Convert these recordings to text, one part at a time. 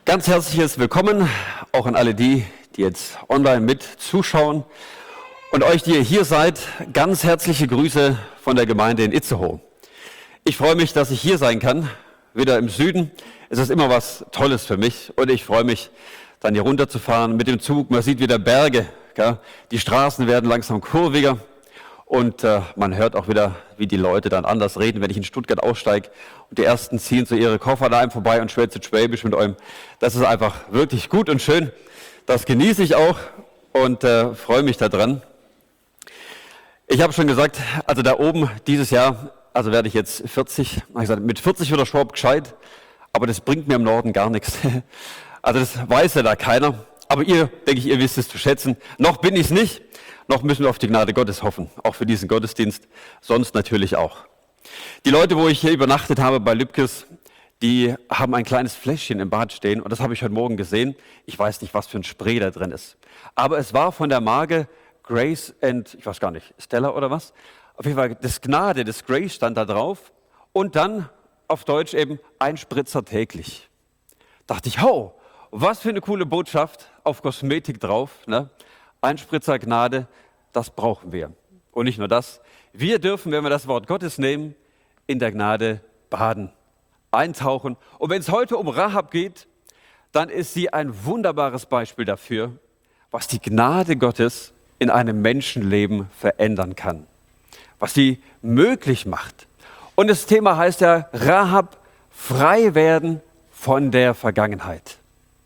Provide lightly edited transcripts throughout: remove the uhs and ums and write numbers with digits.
Ganz herzliches Willkommen auch an alle die jetzt online mit zuschauen. Und euch, die ihr hier seid, ganz herzliche Grüße von der Gemeinde in Itzehoe. Ich freue mich, dass ich hier sein kann, wieder im Süden. Es ist immer was Tolles für mich und ich freue mich, dann hier runterzufahren mit dem Zug. Man sieht wieder Berge, gell? Die Straßen werden langsam kurviger und man hört auch wieder, wie die Leute dann anders reden, wenn ich in Stuttgart aussteige und die Ersten ziehen so ihre Koffer da einem vorbei und schwätzen Schwäbisch mit eurem. Das ist einfach wirklich gut und schön. Das genieße ich auch und freue mich daran. Ich habe schon gesagt, also da oben dieses Jahr, also werde ich jetzt 40, habe ich gesagt, mit 40 wird der Schwab gescheit, aber das bringt mir im Norden gar nichts. Also das weiß ja da keiner, aber ihr, denke ich, ihr wisst es zu schätzen. Noch bin ich es nicht, noch müssen wir auf die Gnade Gottes hoffen, auch für diesen Gottesdienst, sonst natürlich auch. Die Leute, wo ich hier übernachtet habe bei Lübkes, die haben ein kleines Fläschchen im Bad stehen und das habe ich heute Morgen gesehen. Ich weiß nicht, was für ein Spray da drin ist, aber es war von der Marke Grace and, ich weiß gar nicht, Stella oder was? Auf jeden Fall, das Gnade, das Grace stand da drauf und dann auf Deutsch eben ein Spritzer täglich. Dachte ich, ho, was für eine coole Botschaft auf Kosmetik drauf, ne? Ein Spritzer Gnade, das brauchen wir. Und nicht nur das, wir dürfen, wenn wir das Wort Gottes nehmen, in der Gnade baden, eintauchen. Und wenn es heute um Rahab geht, dann ist sie ein wunderbares Beispiel dafür, was die Gnade Gottes in einem Menschenleben verändern kann, was sie möglich macht. Und das Thema heißt ja, Rahab, frei werden von der Vergangenheit.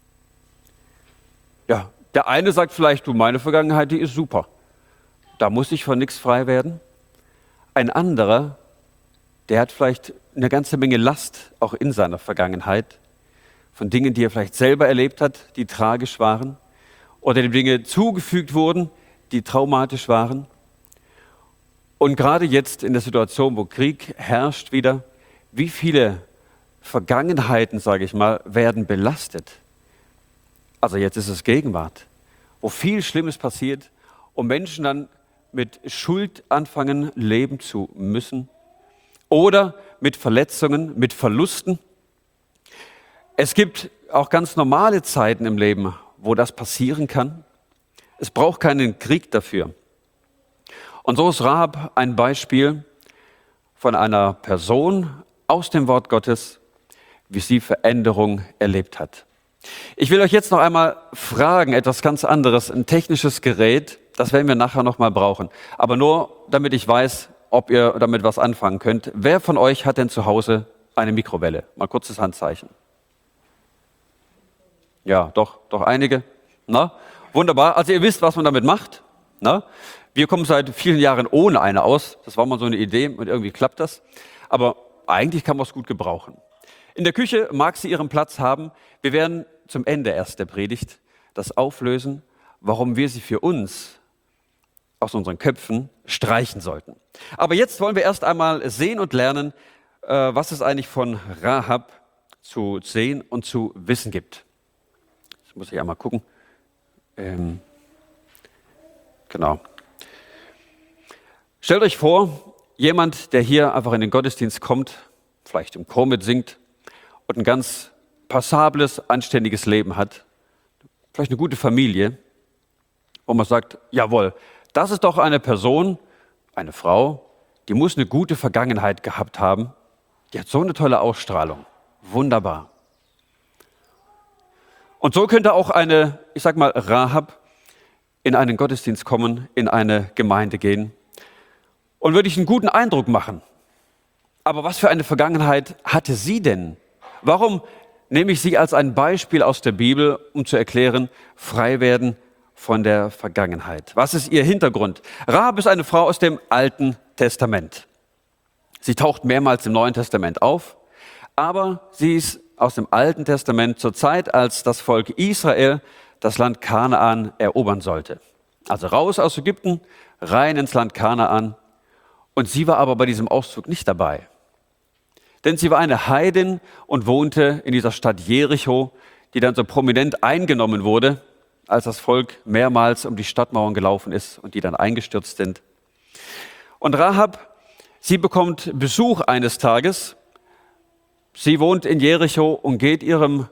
Ja, der eine sagt vielleicht, du, meine Vergangenheit, die ist super. Da muss ich von nichts frei werden. Ein anderer, der hat vielleicht eine ganze Menge Last auch in seiner Vergangenheit, von Dingen, die er vielleicht selber erlebt hat, die tragisch waren, oder dem Dinge zugefügt wurden, die traumatisch waren. Und gerade jetzt in der Situation, wo Krieg herrscht wieder, wie viele Vergangenheiten, sage ich mal, werden belastet. Also jetzt ist es Gegenwart, wo viel Schlimmes passiert und Menschen dann mit Schuld anfangen, leben zu müssen oder mit Verletzungen, mit Verlusten. Es gibt auch ganz normale Zeiten im Leben, wo das passieren kann. Es braucht keinen Krieg dafür. Und so ist Rahab ein Beispiel von einer Person aus dem Wort Gottes, wie sie Veränderung erlebt hat. Ich will euch jetzt noch einmal fragen, etwas ganz anderes, ein technisches Gerät, das werden wir nachher noch mal brauchen. Aber nur, damit ich weiß, ob ihr damit was anfangen könnt. Wer von euch hat denn zu Hause eine Mikrowelle? Mal kurzes Handzeichen. Ja, doch einige. Na, wunderbar. Also ihr wisst, was man damit macht. Na? Wir kommen seit vielen Jahren ohne eine aus. Das war mal so eine Idee und irgendwie klappt das. Aber eigentlich kann man es gut gebrauchen. In der Küche mag sie ihren Platz haben. Wir werden zum Ende erst der Predigt das auflösen, warum wir sie für uns aus unseren Köpfen streichen sollten. Aber jetzt wollen wir erst einmal sehen und lernen, was es eigentlich von Rahab zu sehen und zu wissen gibt. Jetzt muss ich einmal gucken. Genau. Stellt euch vor, jemand, der hier einfach in den Gottesdienst kommt, vielleicht im Chor mitsingt und ein ganz passables, anständiges Leben hat, vielleicht eine gute Familie, wo man sagt, jawohl, das ist doch eine Person, eine Frau, die muss eine gute Vergangenheit gehabt haben, die hat so eine tolle Ausstrahlung, wunderbar. Und so könnte auch eine, ich sag mal, Rahab in einen Gottesdienst kommen, in eine Gemeinde gehen und wirklich einen guten Eindruck machen. Aber was für eine Vergangenheit hatte sie denn? Warum nehme ich sie als ein Beispiel aus der Bibel, um zu erklären, frei werden von der Vergangenheit? Was ist ihr Hintergrund? Rahab ist eine Frau aus dem Alten Testament. Sie taucht mehrmals im Neuen Testament auf, aber sie ist aus dem Alten Testament zur Zeit, als das Volk Israel das Land Kanaan erobern sollte. Also raus aus Ägypten, rein ins Land Kanaan. Und sie war aber bei diesem Auszug nicht dabei. Denn sie war eine Heidin und wohnte in dieser Stadt Jericho, die dann so prominent eingenommen wurde, als das Volk mehrmals um die Stadtmauern gelaufen ist und die dann eingestürzt sind. Und Rahab, sie bekommt Besuch eines Tages. Sie wohnt in Jericho und geht ihrem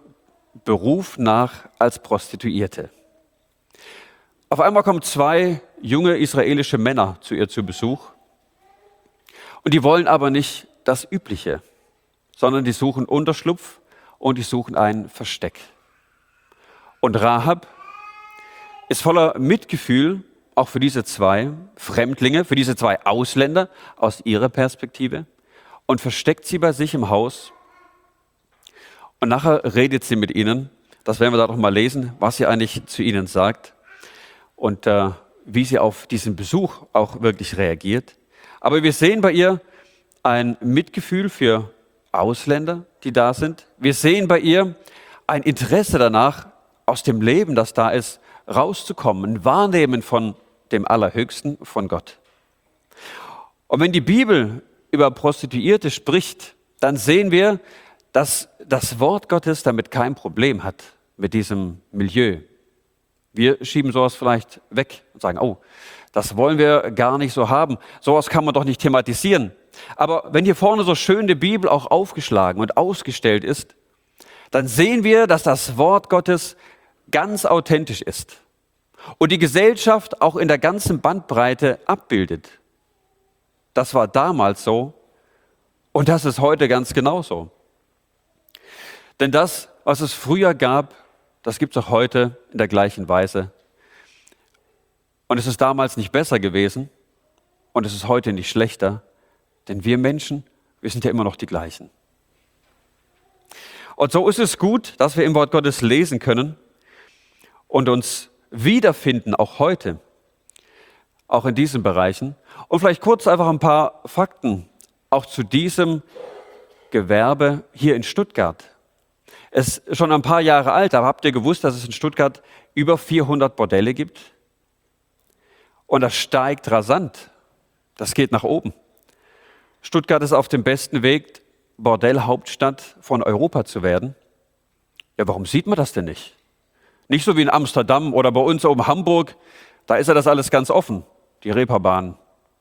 Beruf nach als Prostituierte. Auf einmal kommen 2 junge israelische Männer zu ihr zu Besuch und die wollen aber nicht das Übliche, sondern die suchen Unterschlupf und die suchen ein Versteck. Und Rahab ist voller Mitgefühl auch für diese 2 Fremdlinge, für diese 2 Ausländer aus ihrer Perspektive und versteckt sie bei sich im Haus. Und nachher redet sie mit ihnen, das werden wir da noch mal lesen, was sie eigentlich zu ihnen sagt und wie sie auf diesen Besuch auch wirklich reagiert. Aber wir sehen bei ihr ein Mitgefühl für Ausländer, die da sind. Wir sehen bei ihr ein Interesse danach, aus dem Leben, das da ist, rauszukommen, ein Wahrnehmen von dem Allerhöchsten, von Gott. Und wenn die Bibel über Prostituierte spricht, dann sehen wir, dass das Wort Gottes damit kein Problem hat, mit diesem Milieu. Wir schieben sowas vielleicht weg und sagen, oh, das wollen wir gar nicht so haben. Sowas kann man doch nicht thematisieren. Aber wenn hier vorne so schön die Bibel auch aufgeschlagen und ausgestellt ist, dann sehen wir, dass das Wort Gottes ganz authentisch ist und die Gesellschaft auch in der ganzen Bandbreite abbildet. Das war damals so und das ist heute ganz genauso. Denn das, was es früher gab, das gibt es auch heute in der gleichen Weise. Und es ist damals nicht besser gewesen und es ist heute nicht schlechter, denn wir Menschen, wir sind ja immer noch die gleichen. Und so ist es gut, dass wir im Wort Gottes lesen können und uns wiederfinden, auch heute, auch in diesen Bereichen. Und vielleicht kurz einfach ein paar Fakten auch zu diesem Gewerbe hier in Stuttgart. Es ist schon ein paar Jahre alt, aber habt ihr gewusst, dass es in Stuttgart über 400 Bordelle gibt? Und das steigt rasant. Das geht nach oben. Stuttgart ist auf dem besten Weg, Bordellhauptstadt von Europa zu werden. Ja, warum sieht man das denn nicht? Nicht so wie in Amsterdam oder bei uns oben Hamburg, da ist ja das alles ganz offen, die Reeperbahn.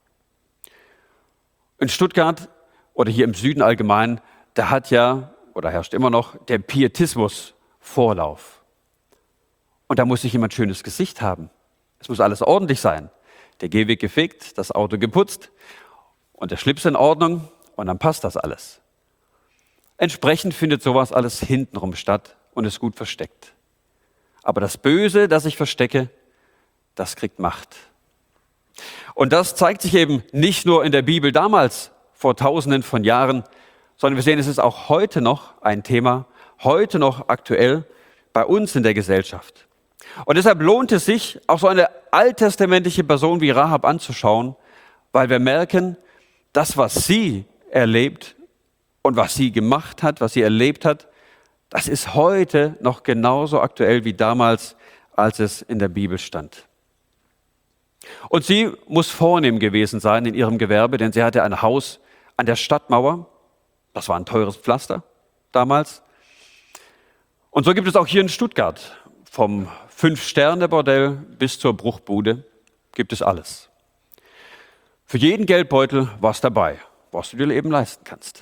In Stuttgart oder hier im Süden allgemein, da hat ja, oder herrscht immer noch, der Pietismus Vorlauf. Und da muss sich jemand schönes Gesicht haben. Es muss alles ordentlich sein. Der Gehweg gefegt, das Auto geputzt und der Schlips in Ordnung und dann passt das alles. Entsprechend findet sowas alles hintenrum statt und ist gut versteckt. Aber das Böse, das ich verstecke, das kriegt Macht. Und das zeigt sich eben nicht nur in der Bibel damals, vor Tausenden von Jahren, sondern wir sehen, es ist auch heute noch ein Thema, heute noch aktuell bei uns in der Gesellschaft. Und deshalb lohnt es sich, auch so eine alttestamentliche Person wie Rahab anzuschauen, weil wir merken, das, was sie erlebt und was sie gemacht hat, was sie erlebt hat, das ist heute noch genauso aktuell wie damals, als es in der Bibel stand. Und sie muss vornehm gewesen sein in ihrem Gewerbe, denn sie hatte ein Haus an der Stadtmauer. Das war ein teures Pflaster damals. Und so gibt es auch hier in Stuttgart, vom 5-Sterne-Bordell bis zur Bruchbude, gibt es alles. Für jeden Geldbeutel was dabei, was du dir eben leisten kannst.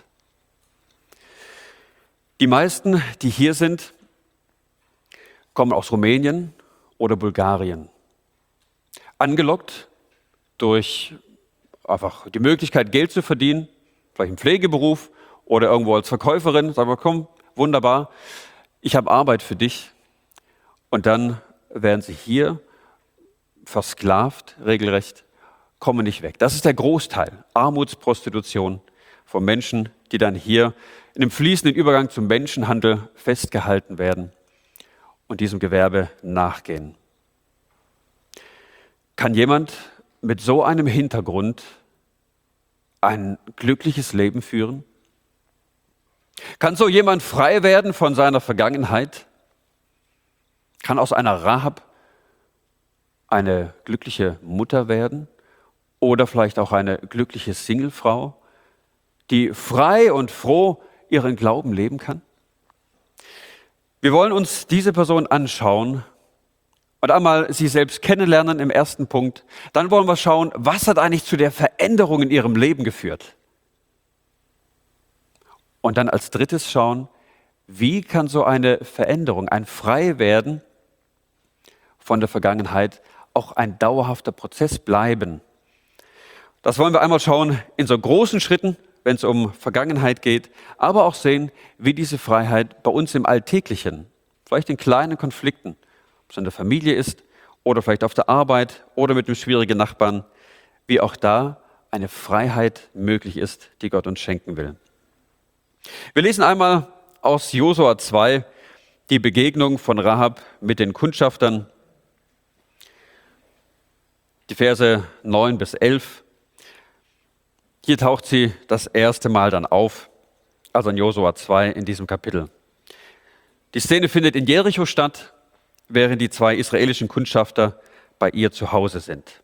Die meisten, die hier sind, kommen aus Rumänien oder Bulgarien. Angelockt durch einfach die Möglichkeit, Geld zu verdienen, vielleicht im Pflegeberuf oder irgendwo als Verkäuferin. Sagen wir, komm, wunderbar, ich habe Arbeit für dich. Und dann werden sie hier versklavt, regelrecht, kommen nicht weg. Das ist der Großteil, Armutsprostitution von Menschen, die dann hier in dem fließenden Übergang zum Menschenhandel festgehalten werden und diesem Gewerbe nachgehen. Kann jemand mit so einem Hintergrund ein glückliches Leben führen? Kann so jemand frei werden von seiner Vergangenheit? Kann aus einer Rahab eine glückliche Mutter werden oder vielleicht auch eine glückliche Singlefrau, die frei und froh ihren Glauben leben kann? Wir wollen uns diese Person anschauen und einmal sie selbst kennenlernen im ersten Punkt. Dann wollen wir schauen, was hat eigentlich zu der Veränderung in ihrem Leben geführt? Und dann als drittes schauen, Wie kann so eine Veränderung, ein Freiwerden von der Vergangenheit auch ein dauerhafter Prozess bleiben? Das wollen wir einmal schauen in so großen Schritten, wenn es um Vergangenheit geht, aber auch sehen, wie diese Freiheit bei uns im Alltäglichen, vielleicht in kleinen Konflikten, ob es in der Familie ist oder vielleicht auf der Arbeit oder mit einem schwierigen Nachbarn, wie auch da eine Freiheit möglich ist, die Gott uns schenken will. Wir lesen einmal aus Josua 2 die Begegnung von Rahab mit den Kundschaftern, die Verse 9 bis 11. Hier taucht sie das erste Mal dann auf, also in Josua 2 in diesem Kapitel. Die Szene findet in Jericho statt, während die 2 israelischen Kundschafter bei ihr zu Hause sind.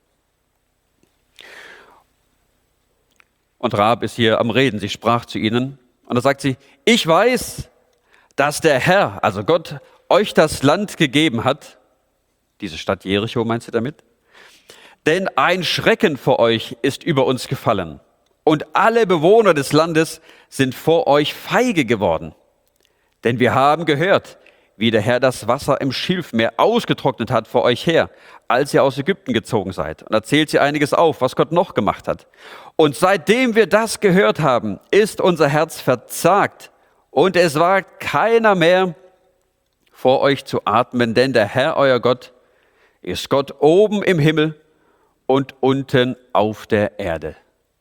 Und Rahab ist hier am Reden, sie sprach zu ihnen und da sagt sie, ich weiß, dass der Herr, also Gott, euch das Land gegeben hat, diese Stadt Jericho meint sie damit, denn ein Schrecken vor euch ist über uns gefallen und alle Bewohner des Landes sind vor euch feige geworden. Denn wir haben gehört, wie der Herr das Wasser im Schilfmeer ausgetrocknet hat vor euch her, als ihr aus Ägypten gezogen seid. Und erzählt sie einiges auf, was Gott noch gemacht hat. Und seitdem wir das gehört haben, ist unser Herz verzagt und es wagt keiner mehr, vor euch zu atmen, denn der Herr, euer Gott, ist Gott oben im Himmel und unten auf der Erde.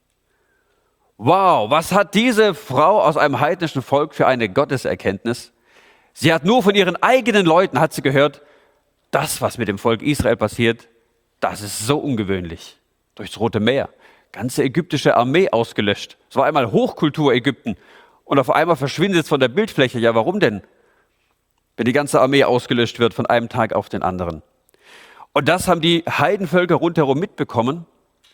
Wow, was hat diese Frau aus einem heidnischen Volk für eine Gotteserkenntnis? Sie hat nur von ihren eigenen Leuten, hat sie gehört, das, was mit dem Volk Israel passiert, das ist so ungewöhnlich. Durchs Rote Meer, ganze ägyptische Armee ausgelöscht. Es war einmal Hochkultur Ägypten und auf einmal verschwindet es von der Bildfläche. Ja, warum denn? Wenn die ganze Armee ausgelöscht wird von einem Tag auf den anderen. Und das haben die Heidenvölker rundherum mitbekommen.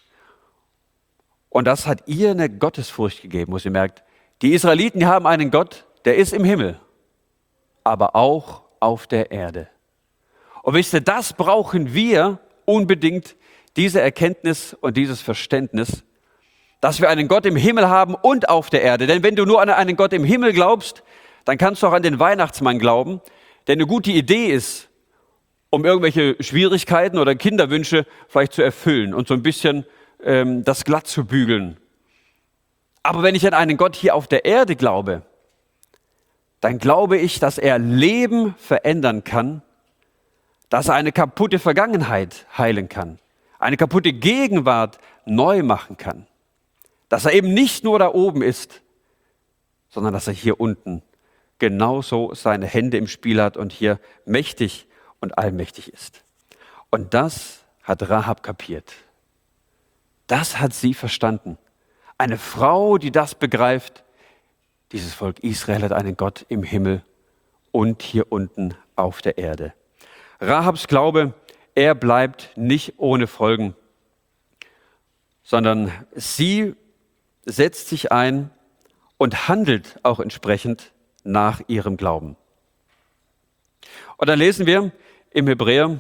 Und das hat ihr eine Gottesfurcht gegeben, wo sie merkt, die Israeliten, die haben einen Gott, der ist im Himmel, aber auch auf der Erde. Und wisst ihr, das brauchen wir unbedingt, diese Erkenntnis und dieses Verständnis, dass wir einen Gott im Himmel haben und auf der Erde. Denn wenn du nur an einen Gott im Himmel glaubst, dann kannst du auch an den Weihnachtsmann glauben, der eine gute Idee ist, um irgendwelche Schwierigkeiten oder Kinderwünsche vielleicht zu erfüllen und so ein bisschen das glatt zu bügeln. Aber wenn ich an einen Gott hier auf der Erde glaube, dann glaube ich, dass er Leben verändern kann, dass er eine kaputte Vergangenheit heilen kann, eine kaputte Gegenwart neu machen kann, dass er eben nicht nur da oben ist, sondern dass er hier unten genauso seine Hände im Spiel hat und hier mächtig und allmächtig ist. Und das hat Rahab kapiert. Das hat sie verstanden. Eine Frau, die das begreift, dieses Volk Israel hat einen Gott im Himmel und hier unten auf der Erde. Rahabs Glaube, er bleibt nicht ohne Folgen, sondern sie setzt sich ein und handelt auch entsprechend nach ihrem Glauben. Und dann lesen wir im Hebräer,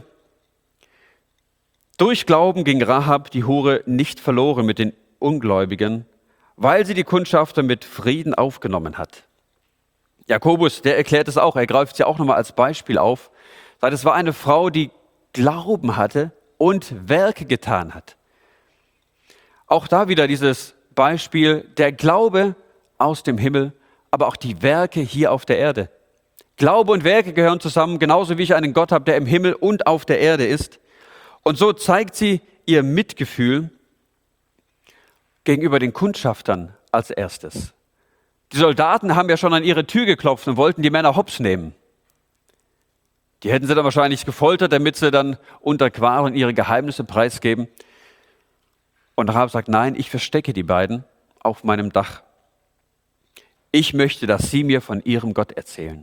durch Glauben ging Rahab, die Hure, nicht verloren mit den Ungläubigen, weil sie die Kundschafter mit Frieden aufgenommen hat. Jakobus, der erklärt es auch, er greift sie auch nochmal als Beispiel auf. Sagt, es war eine Frau, die Glauben hatte und Werke getan hat. Auch da wieder dieses Beispiel, der Glaube aus dem Himmel, aber auch die Werke hier auf der Erde. Glaube und Werke gehören zusammen, genauso wie ich einen Gott habe, der im Himmel und auf der Erde ist. Und so zeigt sie ihr Mitgefühl gegenüber den Kundschaftern als erstes. Die Soldaten haben ja schon an ihre Tür geklopft und wollten die Männer hops nehmen. Die hätten sie dann wahrscheinlich gefoltert, damit sie dann unter Qualen ihre Geheimnisse preisgeben. Und Rahab sagt, nein, ich verstecke die beiden auf meinem Dach. Ich möchte, dass sie mir von ihrem Gott erzählen.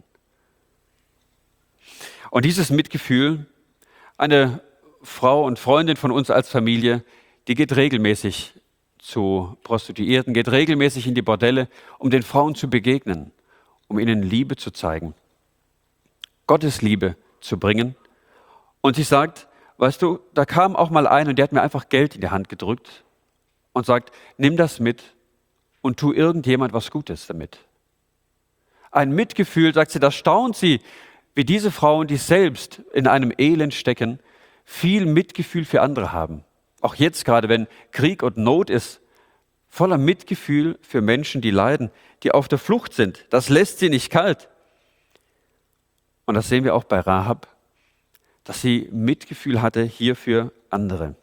Und dieses Mitgefühl, eine Frau und Freundin von uns als Familie, die geht regelmäßig zu Prostituierten, geht regelmäßig in die Bordelle, um den Frauen zu begegnen, um ihnen Liebe zu zeigen, Gottes Liebe zu bringen. Und sie sagt, weißt du, da kam auch mal ein und der hat mir einfach Geld in die Hand gedrückt und sagt, nimm das mit und tu irgendjemand was Gutes damit. ein Mitgefühl, sagt sie, das staunt sie, wie diese Frauen, die selbst in einem Elend stecken, viel Mitgefühl für andere haben. Auch jetzt gerade, wenn Krieg und Not ist, voller Mitgefühl für Menschen, die leiden, die auf der Flucht sind. Das lässt sie nicht kalt. Und das sehen wir auch bei Rahab, dass sie Mitgefühl hatte hier für andere.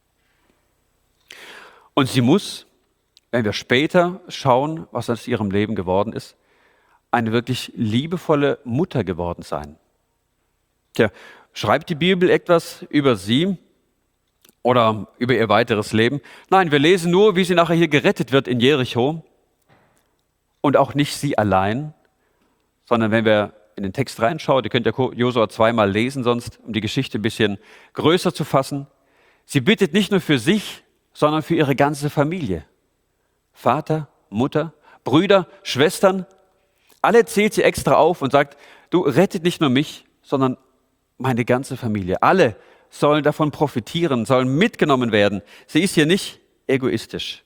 Und sie muss, wenn wir später schauen, was aus ihrem Leben geworden ist, eine wirklich liebevolle Mutter geworden sein. Tja, schreibt die Bibel etwas über sie oder über ihr weiteres Leben? Nein, wir lesen nur, wie sie nachher hier gerettet wird in Jericho. Und auch nicht sie allein, sondern wenn wir in den Text reinschauen, ihr könnt ja Josua zweimal lesen, sonst um die Geschichte ein bisschen größer zu fassen. Sie bittet nicht nur für sich, sondern für ihre ganze Familie. Vater, Mutter, Brüder, Schwestern, alle zählt sie extra auf und sagt, du rettet nicht nur mich, sondern meine ganze Familie. Alle sollen davon profitieren, sollen mitgenommen werden. Sie ist hier nicht egoistisch.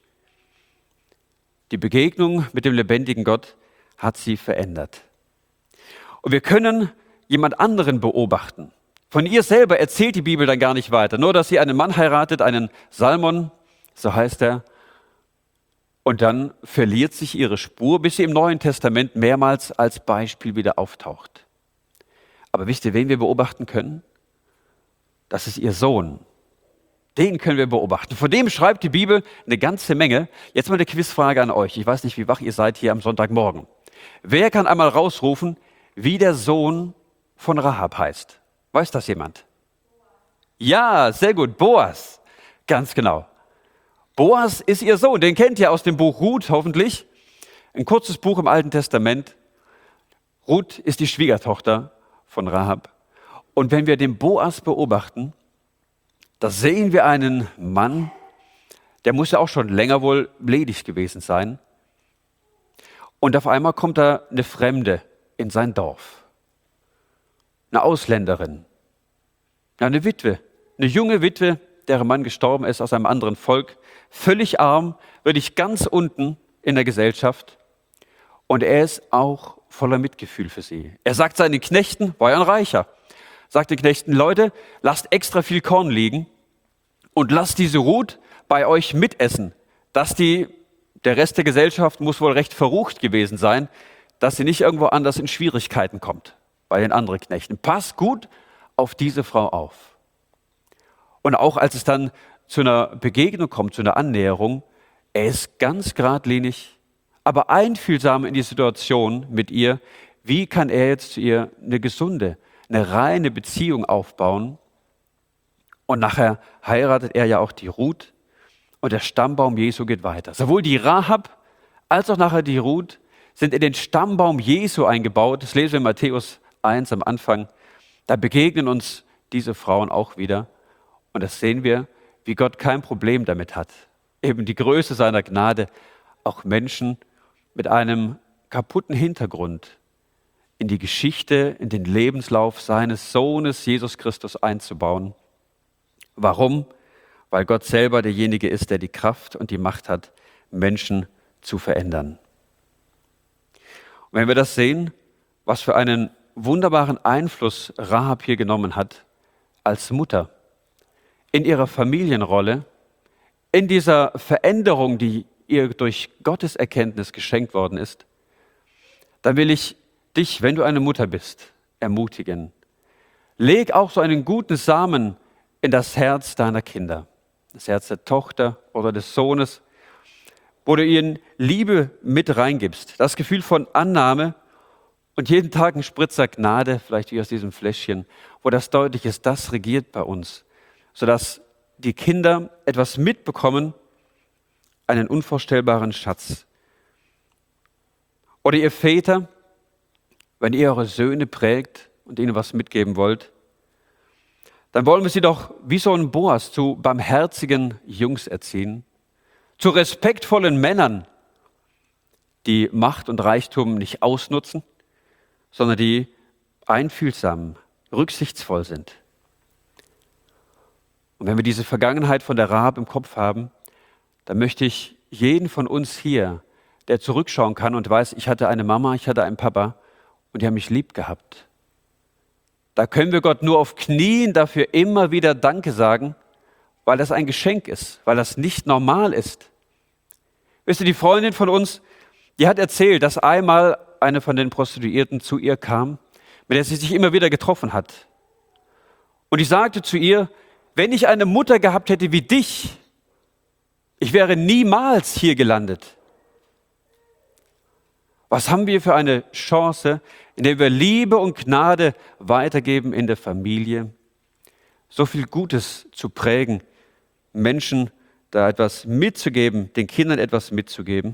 Die Begegnung mit dem lebendigen Gott hat sie verändert. Und wir können jemand anderen beobachten. Von ihr selber erzählt die Bibel dann gar nicht weiter. Nur, dass sie einen Mann heiratet, einen Salmon, so heißt er. Und dann verliert sich ihre Spur, bis sie im Neuen Testament mehrmals als Beispiel wieder auftaucht. Aber wisst ihr, wen wir beobachten können? Das ist ihr Sohn. Den können wir beobachten. Von dem schreibt die Bibel eine ganze Menge. Jetzt mal eine Quizfrage an euch. Ich weiß nicht, wie wach ihr seid hier am Sonntagmorgen. Wer kann einmal rausrufen, wie der Sohn von Rahab heißt? Weiß das jemand? Ja, sehr gut. Boas. Ganz genau. Boas ist ihr Sohn. Den kennt ihr aus dem Buch Ruth hoffentlich. Ein kurzes Buch im Alten Testament. Ruth ist die Schwiegertochter von Rahab. Und wenn wir den Boas beobachten, da sehen wir einen Mann, der muss ja auch schon länger wohl ledig gewesen sein. Und auf einmal kommt da eine Fremde in sein Dorf. Eine Ausländerin. Ja, eine Witwe. Eine junge Witwe, deren Mann gestorben ist aus einem anderen Volk. Völlig arm, wirklich ganz unten in der Gesellschaft. Und er ist auch voller Mitgefühl für sie. Er sagt seinen Knechten, war ja ein Reicher, sagt den Knechten, Leute, lasst extra viel Korn liegen und lasst diese Ruth bei euch mitessen. Der Rest der Gesellschaft muss wohl recht verrucht gewesen sein, dass sie nicht irgendwo anders in Schwierigkeiten kommt bei den anderen Knechten. Passt gut auf diese Frau auf. Und auch als es dann zu einer Begegnung kommt, zu einer Annäherung, er ist ganz geradlinig, aber einfühlsam in die Situation mit ihr. Wie kann er jetzt zu ihr eine gesunde, eine reine Beziehung aufbauen? Und nachher heiratet er ja auch die Ruth und der Stammbaum Jesu geht weiter. Sowohl die Rahab als auch nachher die Ruth sind in den Stammbaum Jesu eingebaut. Das lesen wir in Matthäus 1 am Anfang. Da begegnen uns diese Frauen auch wieder. Und das sehen wir, wie Gott kein Problem damit hat. Eben die Größe seiner Gnade, auch Menschen mit einem kaputten Hintergrund in die Geschichte, in den Lebenslauf seines Sohnes Jesus Christus einzubauen. Warum? Weil Gott selber derjenige ist, der die Kraft und die Macht hat, Menschen zu verändern. Und wenn wir das sehen, was für einen wunderbaren Einfluss Rahab hier genommen hat als Mutter, in ihrer Familienrolle, in dieser Veränderung, die ihr durch Gottes Erkenntnis geschenkt worden ist, dann will ich dich, wenn du eine Mutter bist, ermutigen. Leg auch so einen guten Samen in das Herz deiner Kinder, das Herz der Tochter oder des Sohnes, wo du ihnen Liebe mit reingibst, das Gefühl von Annahme und jeden Tag ein Spritzer Gnade, vielleicht wie aus diesem Fläschchen, wo das deutlich ist, das regiert bei uns, sodass die Kinder etwas mitbekommen, einen unvorstellbaren Schatz. Oder ihr Väter, wenn ihr eure Söhne prägt und ihnen was mitgeben wollt, dann wollen wir sie doch wie so ein Boas zu barmherzigen Jungs erziehen, zu respektvollen Männern, die Macht und Reichtum nicht ausnutzen, sondern die einfühlsam, rücksichtsvoll sind. Und wenn wir diese Vergangenheit von der Rahab im Kopf haben, dann möchte ich jeden von uns hier, der zurückschauen kann und weiß, ich hatte eine Mama, ich hatte einen Papa und die haben mich lieb gehabt. Da können wir Gott nur auf Knien dafür immer wieder Danke sagen, weil das ein Geschenk ist, weil das nicht normal ist. Wisst ihr, die Freundin von uns, die hat erzählt, dass einmal eine von den Prostituierten zu ihr kam, mit der sie sich immer wieder getroffen hat. Und die sagte zu ihr, wenn ich eine Mutter gehabt hätte wie dich, ich wäre niemals hier gelandet. Was haben wir für eine Chance, in der wir Liebe und Gnade weitergeben in der Familie, so viel Gutes zu prägen, Menschen da etwas mitzugeben, den Kindern etwas mitzugeben.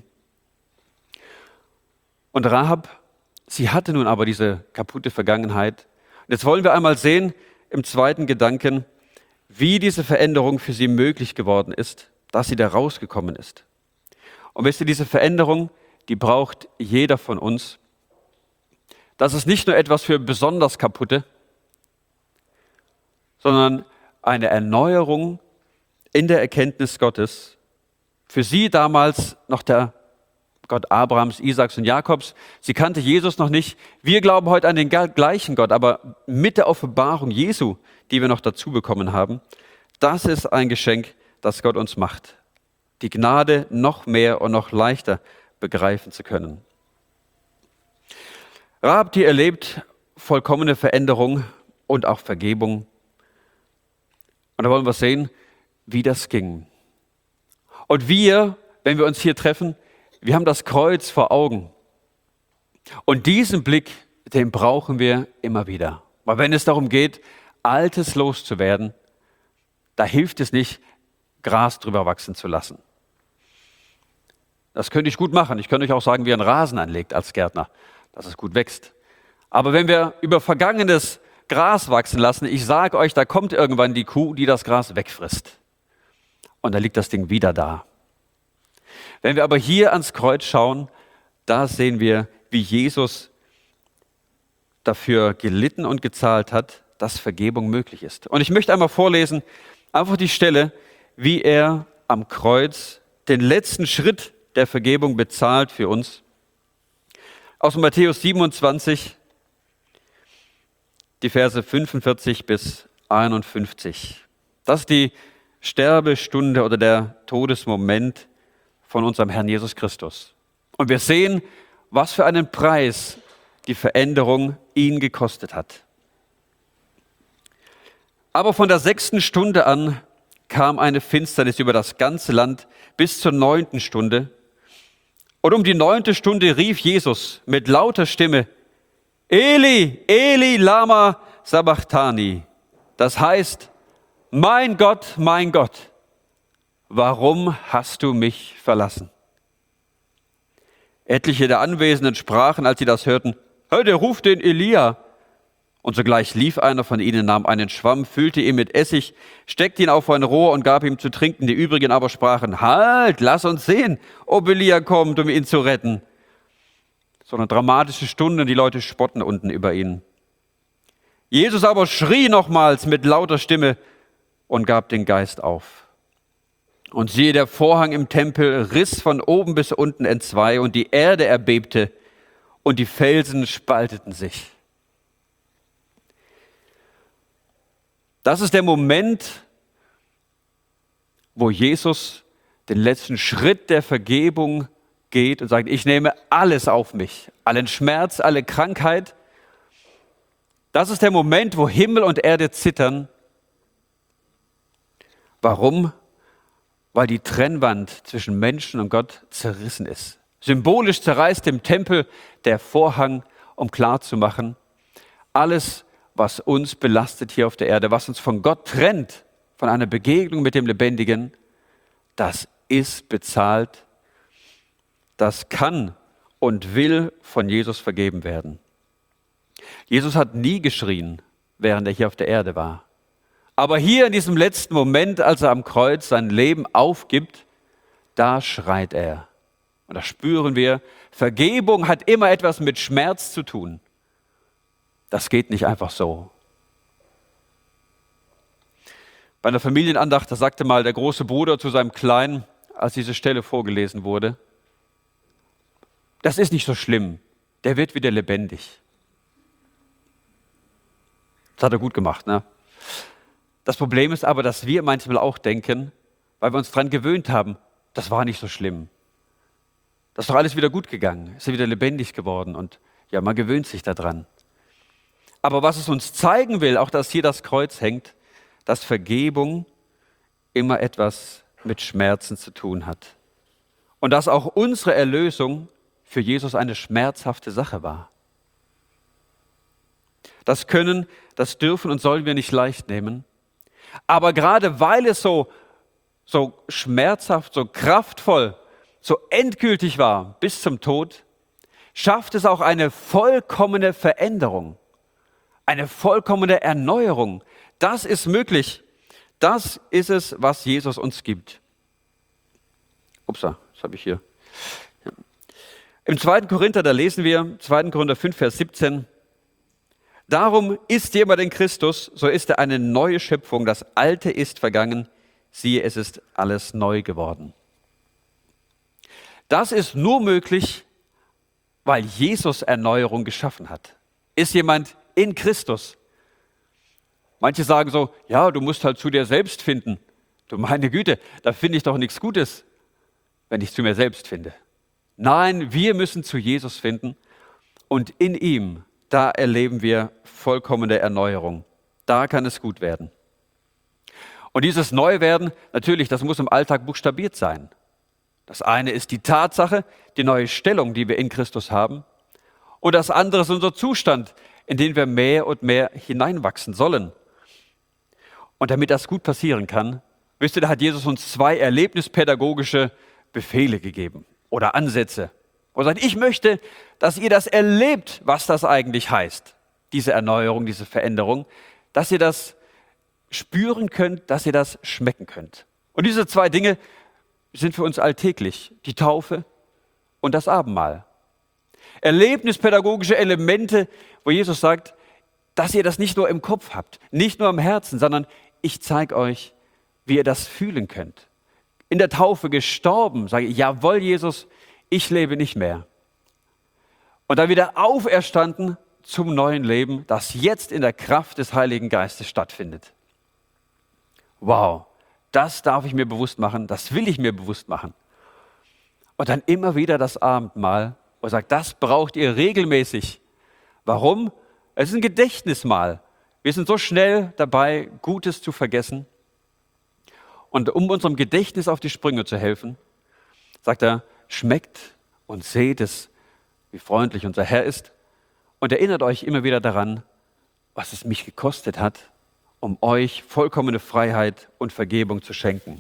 Und Rahab, sie hatte nun aber diese kaputte Vergangenheit. Und jetzt wollen wir einmal sehen, im zweiten Gedanken, wie diese Veränderung für sie möglich geworden ist, dass sie da rausgekommen ist. Und wisst ihr, diese Veränderung, die braucht jeder von uns. Das ist nicht nur etwas für besonders Kaputte, sondern eine Erneuerung in der Erkenntnis Gottes. Für sie damals noch der Gott Abrahams, Isaaks und Jakobs. Sie kannte Jesus noch nicht. Wir glauben heute an den gleichen Gott, aber mit der Offenbarung Jesu, die wir noch dazu bekommen haben, das ist ein Geschenk, das Gott uns macht. Die Gnade noch mehr und noch leichter begreifen zu können. Rahab, die erlebt vollkommene Veränderung und auch Vergebung. Und da wollen wir sehen, wie das ging. Und wir, wenn wir uns hier treffen, wir haben das Kreuz vor Augen. Und diesen Blick, den brauchen wir immer wieder. Weil wenn es darum geht, Altes loszuwerden, da hilft es nicht, Gras drüber wachsen zu lassen. Das könnte ich gut machen. Ich könnte euch auch sagen, wie ein Rasen anlegt als Gärtner, dass es gut wächst. Aber wenn wir über vergangenes Gras wachsen lassen, ich sage euch, da kommt irgendwann die Kuh, die das Gras wegfrisst. Und dann liegt das Ding wieder da. Wenn wir aber hier ans Kreuz schauen, da sehen wir, wie Jesus dafür gelitten und gezahlt hat, dass Vergebung möglich ist. Und ich möchte einmal vorlesen, einfach die Stelle, wie er am Kreuz den letzten Schritt der Vergebung bezahlt für uns. Aus Matthäus 27, die Verse 45 bis 51. Das ist die Sterbestunde oder der Todesmoment von unserem Herrn Jesus Christus. Und wir sehen, was für einen Preis die Veränderung ihn gekostet hat. Aber von der 6. Stunde an kam eine Finsternis über das ganze Land bis zur 9. Stunde. Und um die 9. Stunde rief Jesus mit lauter Stimme, Eli, Eli, lama sabachthani. Das heißt, mein Gott, warum hast du mich verlassen? Etliche der Anwesenden sprachen, als sie das hörten, hey, der ruft den Elia. Und sogleich lief einer von ihnen, nahm einen Schwamm, füllte ihn mit Essig, steckte ihn auf ein Rohr und gab ihm zu trinken. Die übrigen aber sprachen, halt, lass uns sehen, ob Elia kommt, um ihn zu retten. So eine dramatische Stunde, die Leute spotten unten über ihn. Jesus aber schrie nochmals mit lauter Stimme und gab den Geist auf. Und siehe, der Vorhang im Tempel riss von oben bis unten entzwei und die Erde erbebte und die Felsen spalteten sich. Das ist der Moment, wo Jesus den letzten Schritt der Vergebung geht und sagt, ich nehme alles auf mich, allen Schmerz, alle Krankheit. Das ist der Moment, wo Himmel und Erde zittern. Warum? Weil die Trennwand zwischen Menschen und Gott zerrissen ist. Symbolisch zerreißt im Tempel der Vorhang, um klarzumachen, alles, was uns belastet hier auf der Erde, was uns von Gott trennt, von einer Begegnung mit dem Lebendigen, das ist bezahlt, das kann und will von Jesus vergeben werden. Jesus hat nie geschrien, während er hier auf der Erde war. Aber hier in diesem letzten Moment, als er am Kreuz sein Leben aufgibt, da schreit er. Und da spüren wir, Vergebung hat immer etwas mit Schmerz zu tun. Das geht nicht einfach so. Bei einer Familienandacht, da sagte mal der große Bruder zu seinem Kleinen, als diese Stelle vorgelesen wurde, das ist nicht so schlimm, der wird wieder lebendig. Das hat er gut gemacht, ne? Das Problem ist aber, dass wir manchmal auch denken, weil wir uns daran gewöhnt haben, das war nicht so schlimm. Das ist doch alles wieder gut gegangen, ist wieder lebendig geworden und ja, man gewöhnt sich daran. Aber was es uns zeigen will, auch dass hier das Kreuz hängt, dass Vergebung immer etwas mit Schmerzen zu tun hat. Und dass auch unsere Erlösung für Jesus eine schmerzhafte Sache war. Das können, das dürfen und sollen wir nicht leicht nehmen. Aber gerade weil es so schmerzhaft, so kraftvoll, so endgültig war bis zum Tod, schafft es auch eine vollkommene Veränderung, eine vollkommene Erneuerung. Das ist möglich. Das ist es, was Jesus uns gibt. Upsa, das habe ich hier. Ja. Im 2. Korinther, da lesen wir, 2. Korinther 5, Vers 17, darum ist jemand in Christus, so ist er eine neue Schöpfung, das Alte ist vergangen, siehe, es ist alles neu geworden. Das ist nur möglich, weil Jesus Erneuerung geschaffen hat. Ist jemand in Christus? Manche sagen so, ja, du musst halt zu dir selbst finden. Du meine Güte, da finde ich doch nichts Gutes, wenn ich zu mir selbst finde. Nein, wir müssen zu Jesus finden und in ihm, da erleben wir vollkommene Erneuerung. Da kann es gut werden. Und dieses Neuwerden, natürlich, das muss im Alltag buchstabiert sein. Das eine ist die Tatsache, die neue Stellung, die wir in Christus haben. Und das andere ist unser Zustand, in den wir mehr und mehr hineinwachsen sollen. Und damit das gut passieren kann, wisst ihr, da hat Jesus uns 2 erlebnispädagogische Befehle gegeben oder Ansätze. Und sagt, ich möchte, dass ihr das erlebt, was das eigentlich heißt, diese Erneuerung, diese Veränderung, dass ihr das spüren könnt, dass ihr das schmecken könnt. Und diese 2 Dinge sind für uns alltäglich, die Taufe und das Abendmahl. Erlebnispädagogische Elemente, wo Jesus sagt, dass ihr das nicht nur im Kopf habt, nicht nur im Herzen, sondern ich zeige euch, wie ihr das fühlen könnt. In der Taufe gestorben, sage ich, jawohl Jesus, ich lebe nicht mehr. Und dann wieder auferstanden zum neuen Leben, das jetzt in der Kraft des Heiligen Geistes stattfindet. Wow, das darf ich mir bewusst machen, das will ich mir bewusst machen. Und dann immer wieder das Abendmahl und sagt, das braucht ihr regelmäßig. Warum? Es ist ein Gedächtnismahl. Wir sind so schnell dabei, Gutes zu vergessen. Und um unserem Gedächtnis auf die Sprünge zu helfen, sagt er, schmeckt und seht es, wie freundlich unser Herr ist. Und erinnert euch immer wieder daran, was es mich gekostet hat, um euch vollkommene Freiheit und Vergebung zu schenken.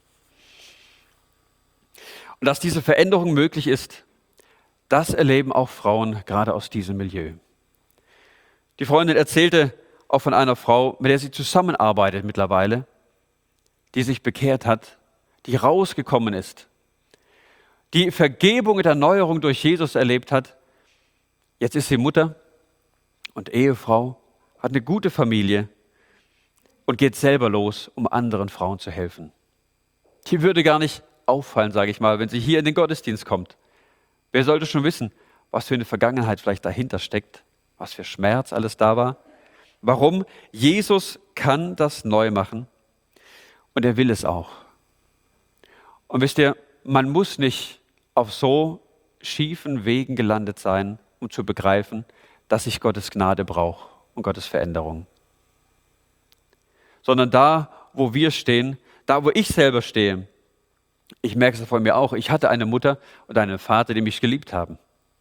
Und dass diese Veränderung möglich ist, das erleben auch Frauen gerade aus diesem Milieu. Die Freundin erzählte auch von einer Frau, mit der sie zusammenarbeitet mittlerweile, die sich bekehrt hat, die rausgekommen ist, die Vergebung und Erneuerung durch Jesus erlebt hat. Jetzt ist sie Mutter und Ehefrau, hat eine gute Familie und geht selber los, um anderen Frauen zu helfen. Die würde gar nicht auffallen, sage ich mal, wenn sie hier in den Gottesdienst kommt. Wer sollte schon wissen, was für eine Vergangenheit vielleicht dahinter steckt, was für Schmerz alles da war? Warum? Jesus kann das neu machen und er will es auch. Und wisst ihr, man muss nicht auf so schiefen Wegen gelandet sein, um zu begreifen, dass ich Gottes Gnade brauche und Gottes Veränderung. Sondern da, wo wir stehen, da, wo ich selber stehe, ich merke es von mir auch, ich hatte eine Mutter und einen Vater, die mich geliebt haben.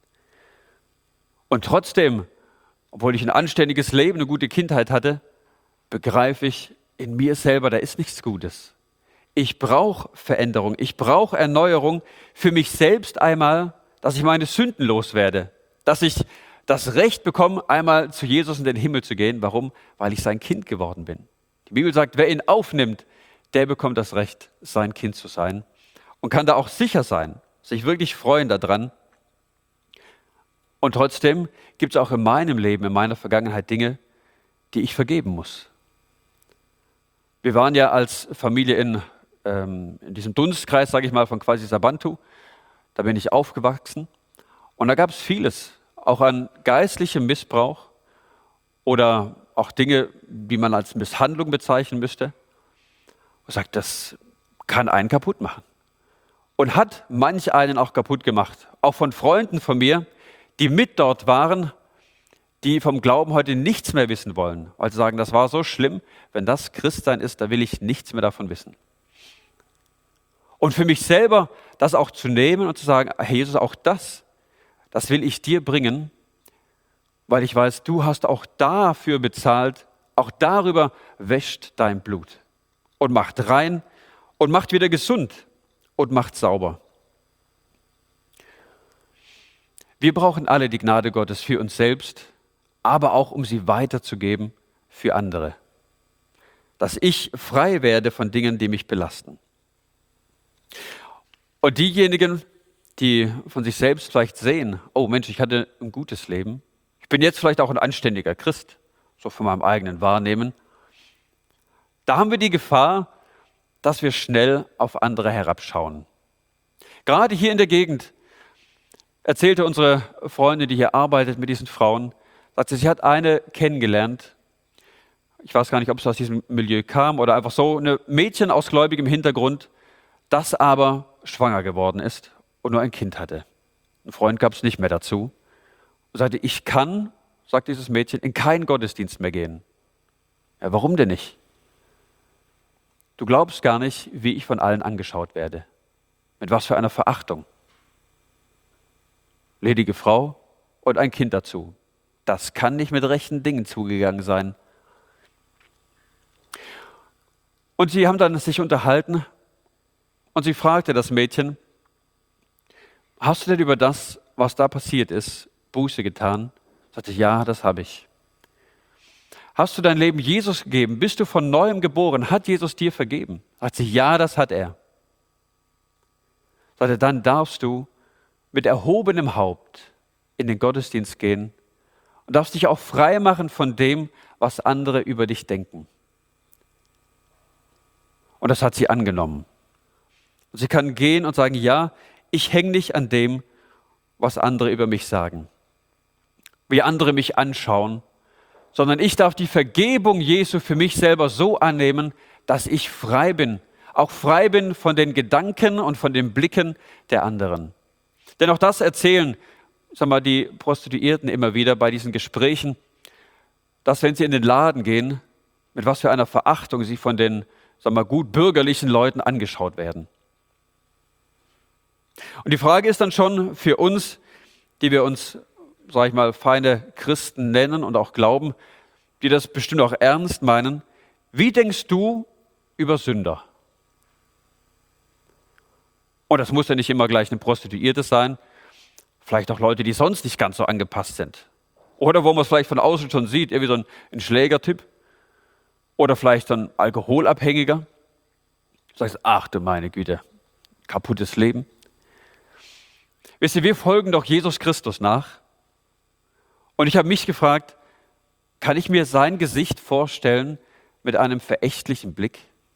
Und trotzdem, obwohl ich ein anständiges Leben, eine gute Kindheit hatte, begreife ich in mir selber, da ist nichts Gutes. Ich brauche Veränderung, ich brauche Erneuerung für mich selbst einmal, dass ich meine Sünden loswerde, dass ich das Recht bekomme, einmal zu Jesus in den Himmel zu gehen. Warum? Weil ich sein Kind geworden bin. Die Bibel sagt, wer ihn aufnimmt, der bekommt das Recht, sein Kind zu sein und kann da auch sicher sein, sich wirklich freuen daran. Und trotzdem gibt es auch in meinem Leben, in meiner Vergangenheit Dinge, die ich vergeben muss. Wir waren ja als Familie in diesem Dunstkreis, sage ich mal, von Kwasi Sabantu. Da bin ich aufgewachsen. Und da gab es vieles, auch an geistlichem Missbrauch oder auch Dinge, die man als Misshandlung bezeichnen müsste. Und sagt, das kann einen kaputt machen. Und hat manch einen auch kaputt gemacht. Auch von Freunden von mir, die mit dort waren, die vom Glauben heute nichts mehr wissen wollen. Weil sie sagen, das war so schlimm, wenn das Christsein ist, da will ich nichts mehr davon wissen. Und für mich selber das auch zu nehmen und zu sagen, Herr Jesus, auch das will ich dir bringen, weil ich weiß, du hast auch dafür bezahlt, auch darüber wäscht dein Blut und macht rein und macht wieder gesund und macht sauber. Wir brauchen alle die Gnade Gottes für uns selbst, aber auch um sie weiterzugeben für andere. Dass ich frei werde von Dingen, die mich belasten. Und diejenigen, die von sich selbst vielleicht sehen, oh Mensch, ich hatte ein gutes Leben, ich bin jetzt vielleicht auch ein anständiger Christ, so von meinem eigenen Wahrnehmen, da haben wir die Gefahr, dass wir schnell auf andere herabschauen. Gerade hier in der Gegend erzählte unsere Freundin, die hier arbeitet mit diesen Frauen, sagte, sie hat eine kennengelernt, ich weiß gar nicht, ob es aus diesem Milieu kam oder einfach so, ein Mädchen aus gläubigem Hintergrund, das aber schwanger geworden ist und nur ein Kind hatte. Ein Freund gab es nicht mehr dazu. Und sagte, ich kann, sagt dieses Mädchen, in keinen Gottesdienst mehr gehen. Ja, warum denn nicht? Du glaubst gar nicht, wie ich von allen angeschaut werde. Mit was für einer Verachtung. Ledige Frau und ein Kind dazu. Das kann nicht mit rechten Dingen zugegangen sein. Und sie haben dann sich unterhalten und sie fragte das Mädchen, hast du denn über das, was da passiert ist, Buße getan? Sagte, ja, das habe ich. Hast du dein Leben Jesus gegeben? Bist du von neuem geboren? Hat Jesus dir vergeben? Sagt sie, ja, das hat er. Sagte, dann darfst du mit erhobenem Haupt in den Gottesdienst gehen und darfst dich auch frei machen von dem, was andere über dich denken. Und das hat sie angenommen. Und sie kann gehen und sagen, ja, ich hänge nicht an dem, was andere über mich sagen, wie andere mich anschauen, sondern ich darf die Vergebung Jesu für mich selber so annehmen, dass ich frei bin, auch frei bin von den Gedanken und von den Blicken der anderen. Denn auch das erzählen, die Prostituierten immer wieder bei diesen Gesprächen, dass wenn sie in den Laden gehen, mit was für einer Verachtung sie von den gut bürgerlichen Leuten angeschaut werden. Und die Frage ist dann schon für uns, die wir uns, feine Christen nennen und auch glauben, die das bestimmt auch ernst meinen, wie denkst du über Sünder? Und das muss ja nicht immer gleich eine Prostituierte sein, vielleicht auch Leute, die sonst nicht ganz so angepasst sind. Oder wo man es vielleicht von außen schon sieht, irgendwie so ein Schlägertyp. Oder vielleicht so ein Alkoholabhängiger. Du sagst, ach du meine Güte, kaputtes Leben. Wisst ihr, wir folgen doch Jesus Christus nach. Und ich habe mich gefragt, kann ich mir sein Gesicht vorstellen mit einem verächtlichen Blick?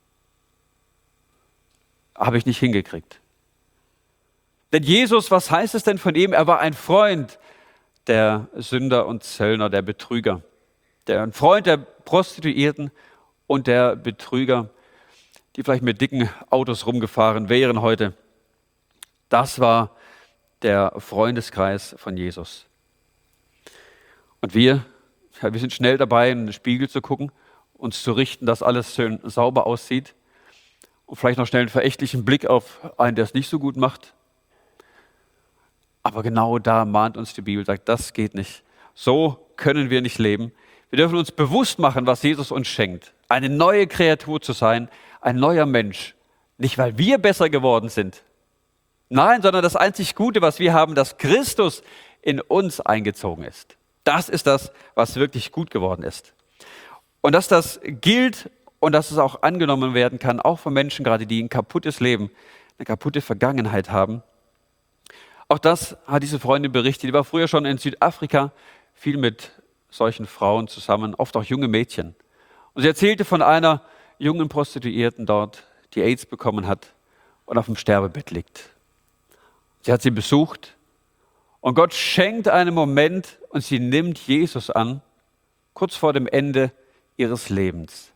Habe ich nicht hingekriegt. Denn Jesus, was heißt es denn von ihm? Er war ein Freund der Sünder und Zöllner, der Betrüger. Ein Freund der Prostituierten und der Betrüger, die vielleicht mit dicken Autos rumgefahren wären heute. Das war der Freundeskreis von Jesus. Und wir sind schnell dabei, in den Spiegel zu gucken, uns zu richten, dass alles schön sauber aussieht und vielleicht noch schnell einen verächtlichen Blick auf einen, der es nicht so gut macht. Aber genau da mahnt uns die Bibel, sagt, das geht nicht. So können wir nicht leben. Wir dürfen uns bewusst machen, was Jesus uns schenkt. Eine neue Kreatur zu sein, ein neuer Mensch. Nicht, weil wir besser geworden sind. Nein, sondern das einzig Gute, was wir haben, dass Christus in uns eingezogen ist. Das ist das, was wirklich gut geworden ist. Und dass das gilt und dass es auch angenommen werden kann, auch von Menschen gerade, die ein kaputtes Leben, eine kaputte Vergangenheit haben. Auch das hat diese Freundin berichtet. Die war früher schon in Südafrika, viel mit solchen Frauen zusammen, oft auch junge Mädchen. Und sie erzählte von einer jungen Prostituierten dort, die AIDS bekommen hat und auf dem Sterbebett liegt. Sie hat sie besucht Und Gott schenkt einen Moment und sie nimmt Jesus an, kurz vor dem Ende ihres Lebens.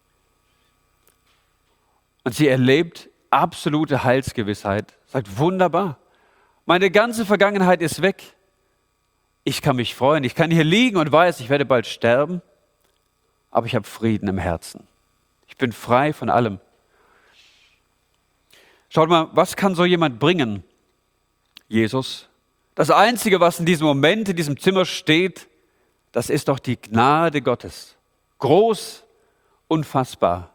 Und sie erlebt absolute Heilsgewissheit, sagt, wunderbar, meine ganze Vergangenheit ist weg. Ich kann mich freuen, ich kann hier liegen und weiß, ich werde bald sterben, aber ich habe Frieden im Herzen. Ich bin frei von allem. Schaut mal, was kann so jemand bringen? Jesus. Das Einzige, was in diesem Moment, in diesem Zimmer steht, das ist doch die Gnade Gottes. Groß, unfassbar.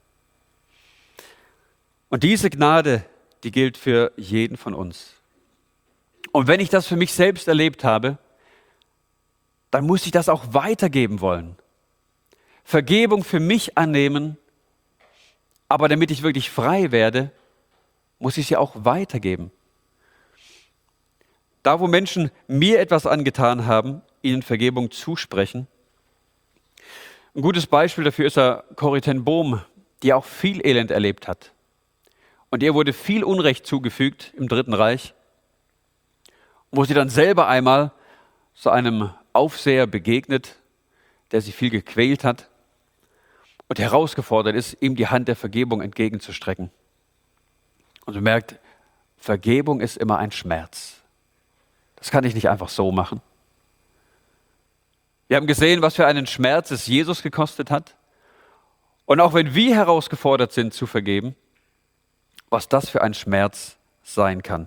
Und diese Gnade, die gilt für jeden von uns. Und wenn ich das für mich selbst erlebt habe, dann muss ich das auch weitergeben wollen. Vergebung für mich annehmen, aber damit ich wirklich frei werde, muss ich sie auch weitergeben. Da, wo Menschen mir etwas angetan haben, ihnen Vergebung zusprechen. Ein gutes Beispiel dafür ist ja Corrie ten Boom, die auch viel Elend erlebt hat. Und ihr wurde viel Unrecht zugefügt im Dritten Reich, wo sie dann selber einmal so einem Aufseher begegnet, der sie viel gequält hat und herausgefordert ist, ihm die Hand der Vergebung entgegenzustrecken. Und du merkst, Vergebung ist immer ein Schmerz. Das kann ich nicht einfach so machen. Wir haben gesehen, was für einen Schmerz es Jesus gekostet hat. Und auch wenn wir herausgefordert sind zu vergeben, was das für ein Schmerz sein kann.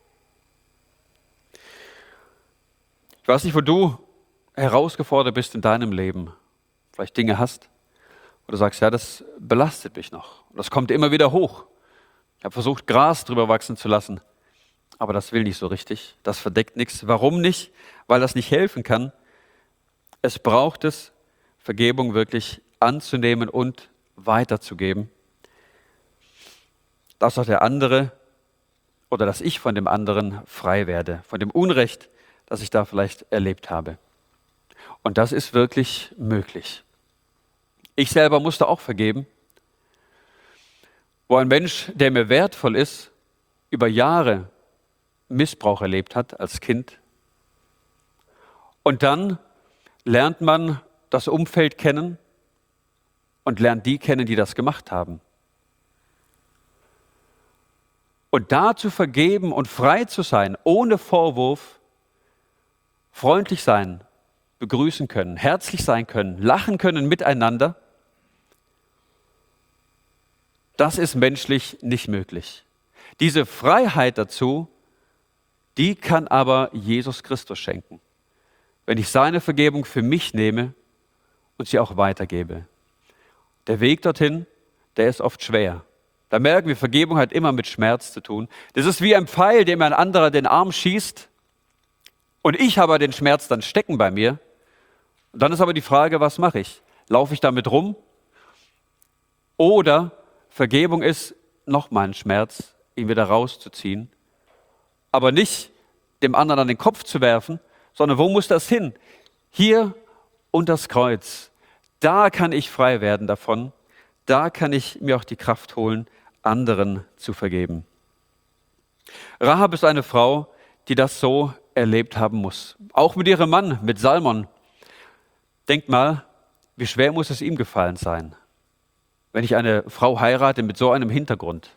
Ich weiß nicht, wo du herausgefordert bist in deinem Leben, vielleicht Dinge hast, wo du sagst, ja, das belastet mich noch. Und das kommt immer wieder hoch. Ich habe versucht, Gras drüber wachsen zu lassen, aber das will nicht so richtig. Das verdeckt nichts. Warum nicht? Weil das nicht helfen kann. Es braucht es, Vergebung wirklich anzunehmen und weiterzugeben. Dass auch der andere oder dass ich von dem anderen frei werde, von dem Unrecht, das ich da vielleicht erlebt habe. Und das ist wirklich möglich. Ich selber musste auch vergeben, wo ein Mensch, der mir wertvoll ist, über Jahre Missbrauch erlebt hat als Kind. Und dann lernt man das Umfeld kennen und lernt die kennen, die das gemacht haben. Und da zu vergeben und frei zu sein, ohne Vorwurf, freundlich sein, begrüßen können, herzlich sein können, lachen können miteinander, das ist menschlich nicht möglich. Diese Freiheit dazu, die kann aber Jesus Christus schenken, wenn ich seine Vergebung für mich nehme und sie auch weitergebe. Der Weg dorthin, der ist oft schwer. Da merken wir, Vergebung hat immer mit Schmerz zu tun. Das ist wie ein Pfeil, dem ein anderer den Arm schießt und ich habe den Schmerz dann stecken bei mir. Und dann ist aber die Frage, was mache ich? Laufe ich damit rum? Oder Vergebung ist nochmal ein Schmerz, ihn wieder rauszuziehen, aber nicht dem anderen an den Kopf zu werfen, sondern wo muss das hin? Hier unter das Kreuz. Da kann ich frei werden davon. Da kann ich mir auch die Kraft holen, anderen zu vergeben. Rahab ist eine Frau, die das so erlebt haben muss. Auch mit ihrem Mann, mit Salmon. Denkt mal, wie schwer muss es ihm gefallen sein, wenn ich eine Frau heirate mit so einem Hintergrund.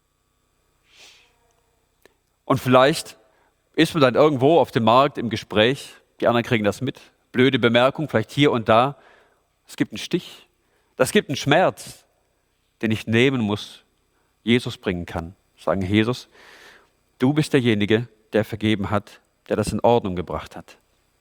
Und vielleicht ist man dann irgendwo auf dem Markt im Gespräch, die anderen kriegen das mit, blöde Bemerkung, vielleicht hier und da. Es gibt einen Stich, das gibt einen Schmerz, den ich nehmen muss, Jesus bringen kann. Sagen, Jesus, du bist derjenige, der vergeben hat, der das in Ordnung gebracht hat.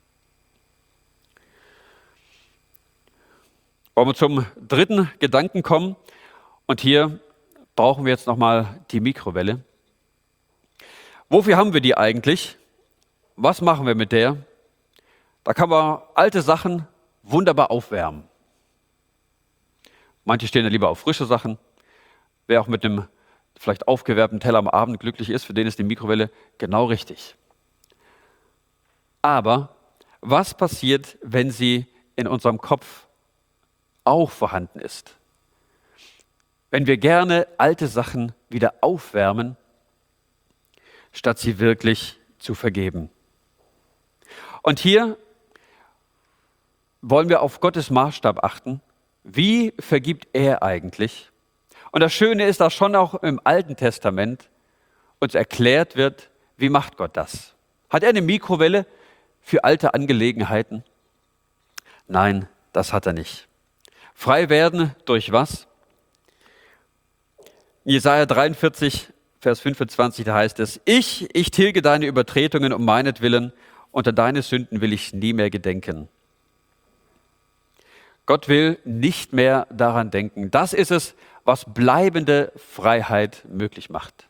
Wollen wir zum dritten Gedanken kommen? Und hier brauchen wir jetzt nochmal die Mikrowelle. Wofür haben wir die eigentlich? Was machen wir mit der? Da kann man alte Sachen wunderbar aufwärmen. Manche stehen ja lieber auf frische Sachen. Wer auch mit einem vielleicht aufgewärmten Teller am Abend glücklich ist, für den ist die Mikrowelle genau richtig. Aber was passiert, wenn sie in unserem Kopf auch vorhanden ist? Wenn wir gerne alte Sachen wieder aufwärmen, statt sie wirklich zu vergeben. Und hier wollen wir auf Gottes Maßstab achten. Wie vergibt er eigentlich? Und das Schöne ist, dass schon auch im Alten Testament uns erklärt wird, wie macht Gott das? Hat er eine Mikrowelle für alte Angelegenheiten? Nein, das hat er nicht. Frei werden durch was? In Jesaja 43, Vers 25, da heißt es, ich tilge deine Übertretungen um meinetwillen, unter deine Sünden will ich nie mehr gedenken. Gott will nicht mehr daran denken. Das ist es, was bleibende Freiheit möglich macht.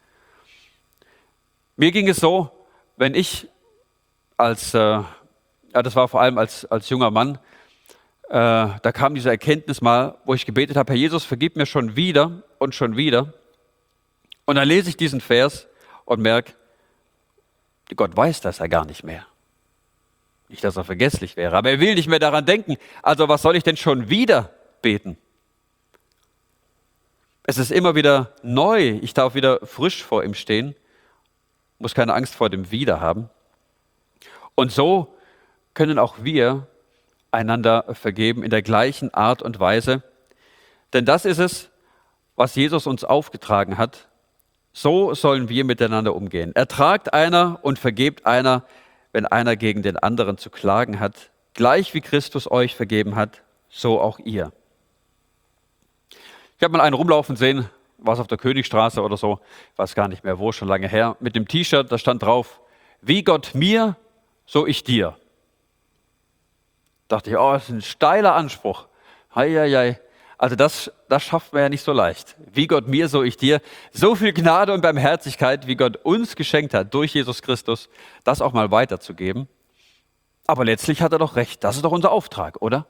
Mir ging es so, wenn ich das war vor allem als junger Mann, da kam diese Erkenntnis mal, wo ich gebetet habe, Herr Jesus, vergib mir schon wieder und schon wieder. Und dann lese ich diesen Vers und merke, Gott weiß das ja gar nicht mehr. Nicht, dass er vergesslich wäre, aber er will nicht mehr daran denken. Also was soll ich denn schon wieder beten? Es ist immer wieder neu. Ich darf wieder frisch vor ihm stehen, muss keine Angst vor dem Wieder haben. Und so können auch wir einander vergeben in der gleichen Art und Weise. Denn das ist es, was Jesus uns aufgetragen hat. So sollen wir miteinander umgehen. Ertragt einer und vergebt einer, wenn einer gegen den anderen zu klagen hat. Gleich wie Christus euch vergeben hat, so auch ihr. Ich habe mal einen rumlaufen sehen, war es auf der Königstraße oder so, ich weiß gar nicht mehr wo, schon lange her, mit dem T-Shirt, da stand drauf, wie Gott mir, so ich dir. Dachte ich, das ist ein steiler Anspruch. Heieiei. Also das schafft man ja nicht so leicht. Wie Gott mir, so ich dir. So viel Gnade und Barmherzigkeit, wie Gott uns geschenkt hat durch Jesus Christus, das auch mal weiterzugeben. Aber letztlich hat er doch recht. Das ist doch unser Auftrag, oder?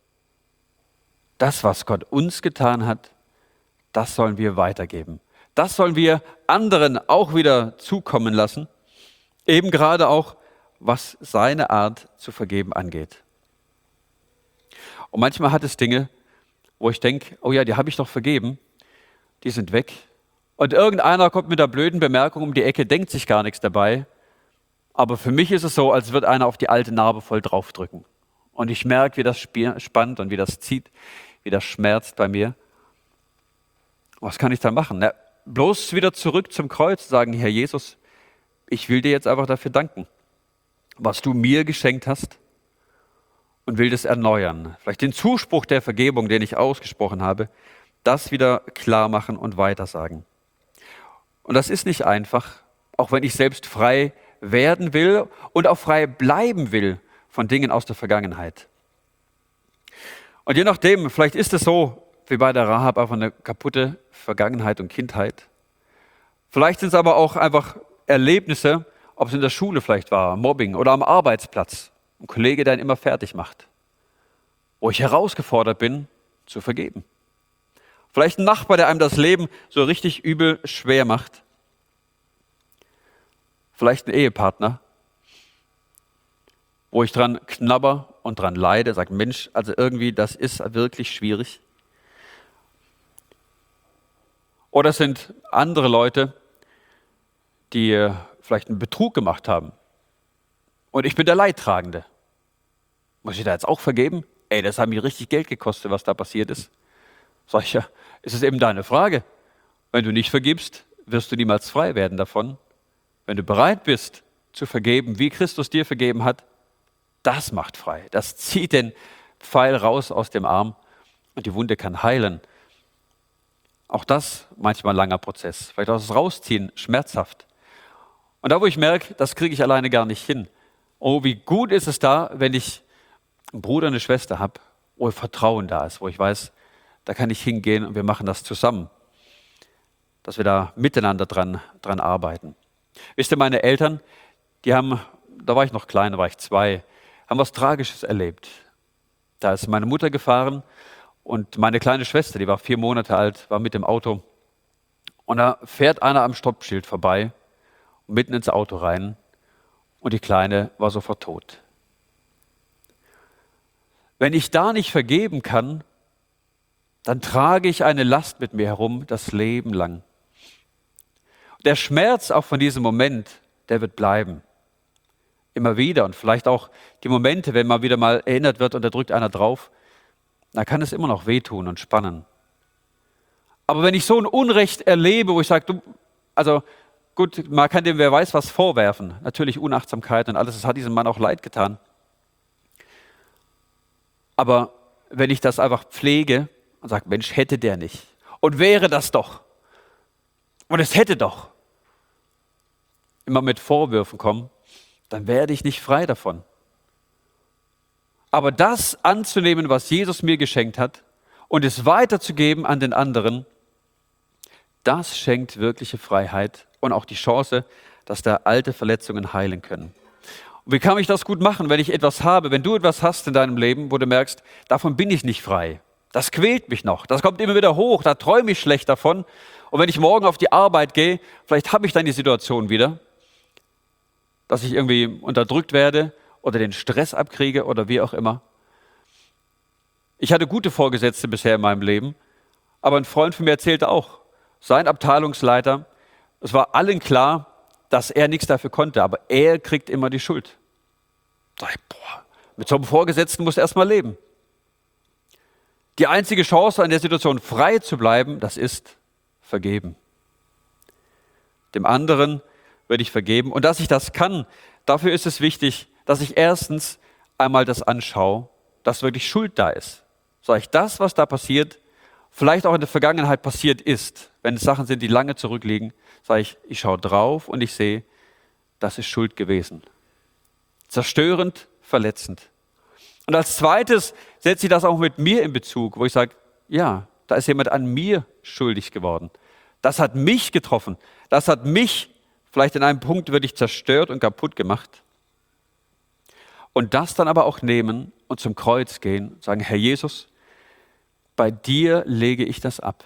Das, was Gott uns getan hat, das sollen wir weitergeben. Das sollen wir anderen auch wieder zukommen lassen. Eben gerade auch, was seine Art zu vergeben angeht. Und manchmal hat es Dinge, wo ich denke, oh ja, die habe ich doch vergeben, die sind weg. Und irgendeiner kommt mit der blöden Bemerkung um die Ecke, denkt sich gar nichts dabei. Aber für mich ist es so, als würde einer auf die alte Narbe voll draufdrücken. Und ich merke, wie das spannt und wie das zieht, wie das schmerzt bei mir. Was kann ich da machen? Na, bloß wieder zurück zum Kreuz, sagen, Herr Jesus, ich will dir jetzt einfach dafür danken, was du mir geschenkt hast. Und will das erneuern. Vielleicht den Zuspruch der Vergebung, den ich ausgesprochen habe, das wieder klar machen und weitersagen. Und das ist nicht einfach, auch wenn ich selbst frei werden will und auch frei bleiben will von Dingen aus der Vergangenheit. Und je nachdem, vielleicht ist es so, wie bei der Rahab, einfach eine kaputte Vergangenheit und Kindheit. Vielleicht sind es aber auch einfach Erlebnisse, ob es in der Schule vielleicht war, Mobbing oder am Arbeitsplatz. Ein Kollege, der ihn immer fertig macht, wo ich herausgefordert bin, zu vergeben. Vielleicht ein Nachbar, der einem das Leben so richtig übel schwer macht. Vielleicht ein Ehepartner, wo ich dran knabber und dran leide, sage, Mensch, also irgendwie, das ist wirklich schwierig. Oder es sind andere Leute, die vielleicht einen Betrug gemacht haben. Und ich bin der Leidtragende. Muss ich da jetzt auch vergeben? Das hat mich richtig Geld gekostet, was da passiert ist. Sag ich, ja, ist es eben deine Frage. Wenn du nicht vergibst, wirst du niemals frei werden davon. Wenn du bereit bist zu vergeben, wie Christus dir vergeben hat, das macht frei. Das zieht den Pfeil raus aus dem Arm und die Wunde kann heilen. Auch das manchmal ein langer Prozess. Vielleicht auch das Rausziehen, schmerzhaft. Und da, wo ich merke, das kriege ich alleine gar nicht hin. Oh, wie gut ist es da, wenn ich einen Bruder, eine Schwester habe, wo Vertrauen da ist, wo ich weiß, da kann ich hingehen und wir machen das zusammen. Dass wir da miteinander dran arbeiten. Wisst ihr, meine Eltern, da war ich noch klein, da war ich 2, haben was Tragisches erlebt. Da ist meine Mutter gefahren und meine kleine Schwester, die war 4 Monate alt, war mit dem Auto. Und da fährt einer am Stoppschild vorbei, mitten ins Auto rein. Und die Kleine war sofort tot. Wenn ich da nicht vergeben kann, dann trage ich eine Last mit mir herum das Leben lang. Der Schmerz auch von diesem Moment, der wird bleiben. immer wieder und vielleicht auch die Momente, wenn man wieder mal erinnert wird und da drückt einer drauf, dann kann es immer noch wehtun und spannen. Aber wenn ich so ein Unrecht erlebe, wo ich sage, also gut, man kann dem wer weiß was vorwerfen, natürlich Unachtsamkeit und alles, das hat diesem Mann auch leid getan. Aber wenn ich das einfach pflege und sage, Mensch, hätte der nicht und wäre das doch und es hätte doch, immer mit Vorwürfen kommen, dann werde ich nicht frei davon. Aber das anzunehmen, was Jesus mir geschenkt hat und es weiterzugeben an den anderen, das schenkt wirkliche Freiheit und auch die Chance, dass da alte Verletzungen heilen können. Und wie kann ich das gut machen, wenn ich etwas habe, wenn du etwas hast in deinem Leben, wo du merkst, davon bin ich nicht frei. Das quält mich noch, das kommt immer wieder hoch, da träume ich schlecht davon. Und wenn ich morgen auf die Arbeit gehe, vielleicht habe ich dann die Situation wieder, dass ich irgendwie unterdrückt werde oder den Stress abkriege oder wie auch immer. Ich hatte gute Vorgesetzte bisher in meinem Leben, aber ein Freund von mir erzählte auch, sein Abteilungsleiter, es war allen klar, dass er nichts dafür konnte, aber er kriegt immer die Schuld. Sag ich, mit so einem Vorgesetzten muss er erst mal leben. Die einzige Chance, an der Situation frei zu bleiben, das ist vergeben. Dem anderen werde ich vergeben. Und dass ich das kann, dafür ist es wichtig, dass ich erstens einmal das anschaue, dass wirklich Schuld da ist. Sag ich, das, was da passiert, vielleicht auch in der Vergangenheit passiert ist, wenn es Sachen sind, die lange zurückliegen, sage ich schaue drauf und ich sehe, das ist Schuld gewesen. Zerstörend, verletzend. Und als zweites setze ich das auch mit mir in Bezug, wo ich sage, ja, da ist jemand an mir schuldig geworden. Das hat mich getroffen. Das hat mich vielleicht in einem Punkt wirklich zerstört und kaputt gemacht. Und das dann aber auch nehmen und zum Kreuz gehen und sagen, Herr Jesus, bei dir lege ich das ab.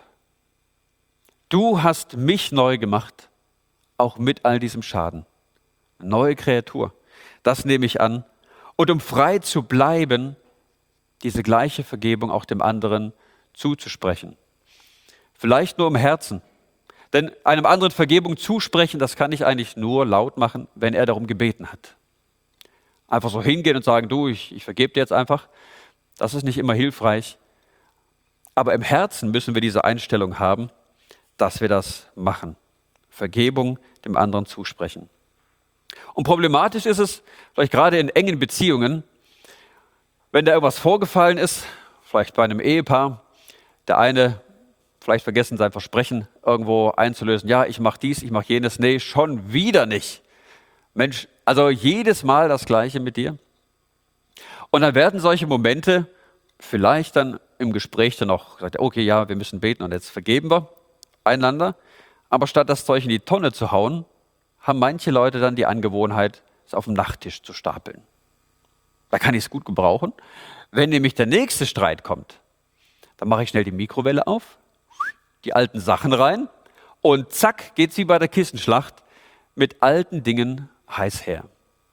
Du hast mich neu gemacht, auch mit all diesem Schaden. Eine neue Kreatur, das nehme ich an. Und um frei zu bleiben, diese gleiche Vergebung auch dem anderen zuzusprechen. Vielleicht nur im Herzen. Denn einem anderen Vergebung zusprechen, das kann ich eigentlich nur laut machen, wenn er darum gebeten hat. Einfach so hingehen und sagen, du, ich vergebe dir jetzt einfach, das ist nicht immer hilfreich. Aber im Herzen müssen wir diese Einstellung haben, dass wir das machen. Vergebung dem anderen zusprechen. Und problematisch ist es, vielleicht gerade in engen Beziehungen, wenn da irgendwas vorgefallen ist, vielleicht bei einem Ehepaar, der eine vielleicht vergessen, sein Versprechen irgendwo einzulösen. Ja, ich mache dies, ich mache jenes. Nee, schon wieder nicht. Mensch, also jedes Mal das Gleiche mit dir. Und dann werden solche Momente vielleicht dann im Gespräch dann auch gesagt, okay, ja, wir müssen beten und jetzt vergeben wir einander. Aber statt das Zeug in die Tonne zu hauen, haben manche Leute dann die Angewohnheit, es auf dem Nachttisch zu stapeln. Da kann ich es gut gebrauchen. Wenn nämlich der nächste Streit kommt, dann mache ich schnell die Mikrowelle auf, die alten Sachen rein und zack, geht sie bei der Kissenschlacht mit alten Dingen heiß her.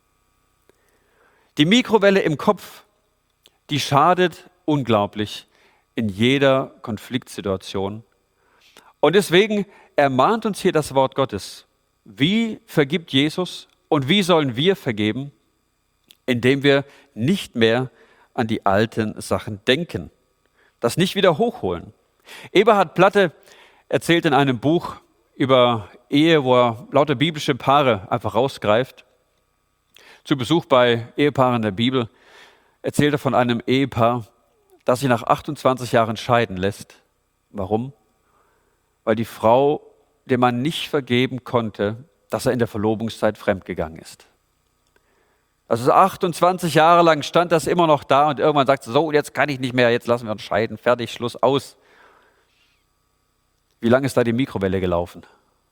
Die Mikrowelle im Kopf, die schadet unglaublich in jeder Konfliktsituation. Und deswegen ermahnt uns hier das Wort Gottes. Wie vergibt Jesus und wie sollen wir vergeben? Indem wir nicht mehr an die alten Sachen denken, das nicht wieder hochholen. Eberhard Platte erzählt in einem Buch über Ehe, wo er lauter biblische Paare einfach rausgreift. Zu Besuch bei Ehepaaren der Bibel erzählt er von einem Ehepaar, das sich nach 28 Jahren scheiden lässt. Warum? Weil die Frau dem Mann nicht vergeben konnte, dass er in der Verlobungszeit fremdgegangen ist. Also 28 Jahre lang stand das immer noch da und irgendwann sagt sie, so, jetzt kann ich nicht mehr, jetzt lassen wir uns scheiden, fertig, Schluss, aus. Wie lange ist da die Mikrowelle gelaufen?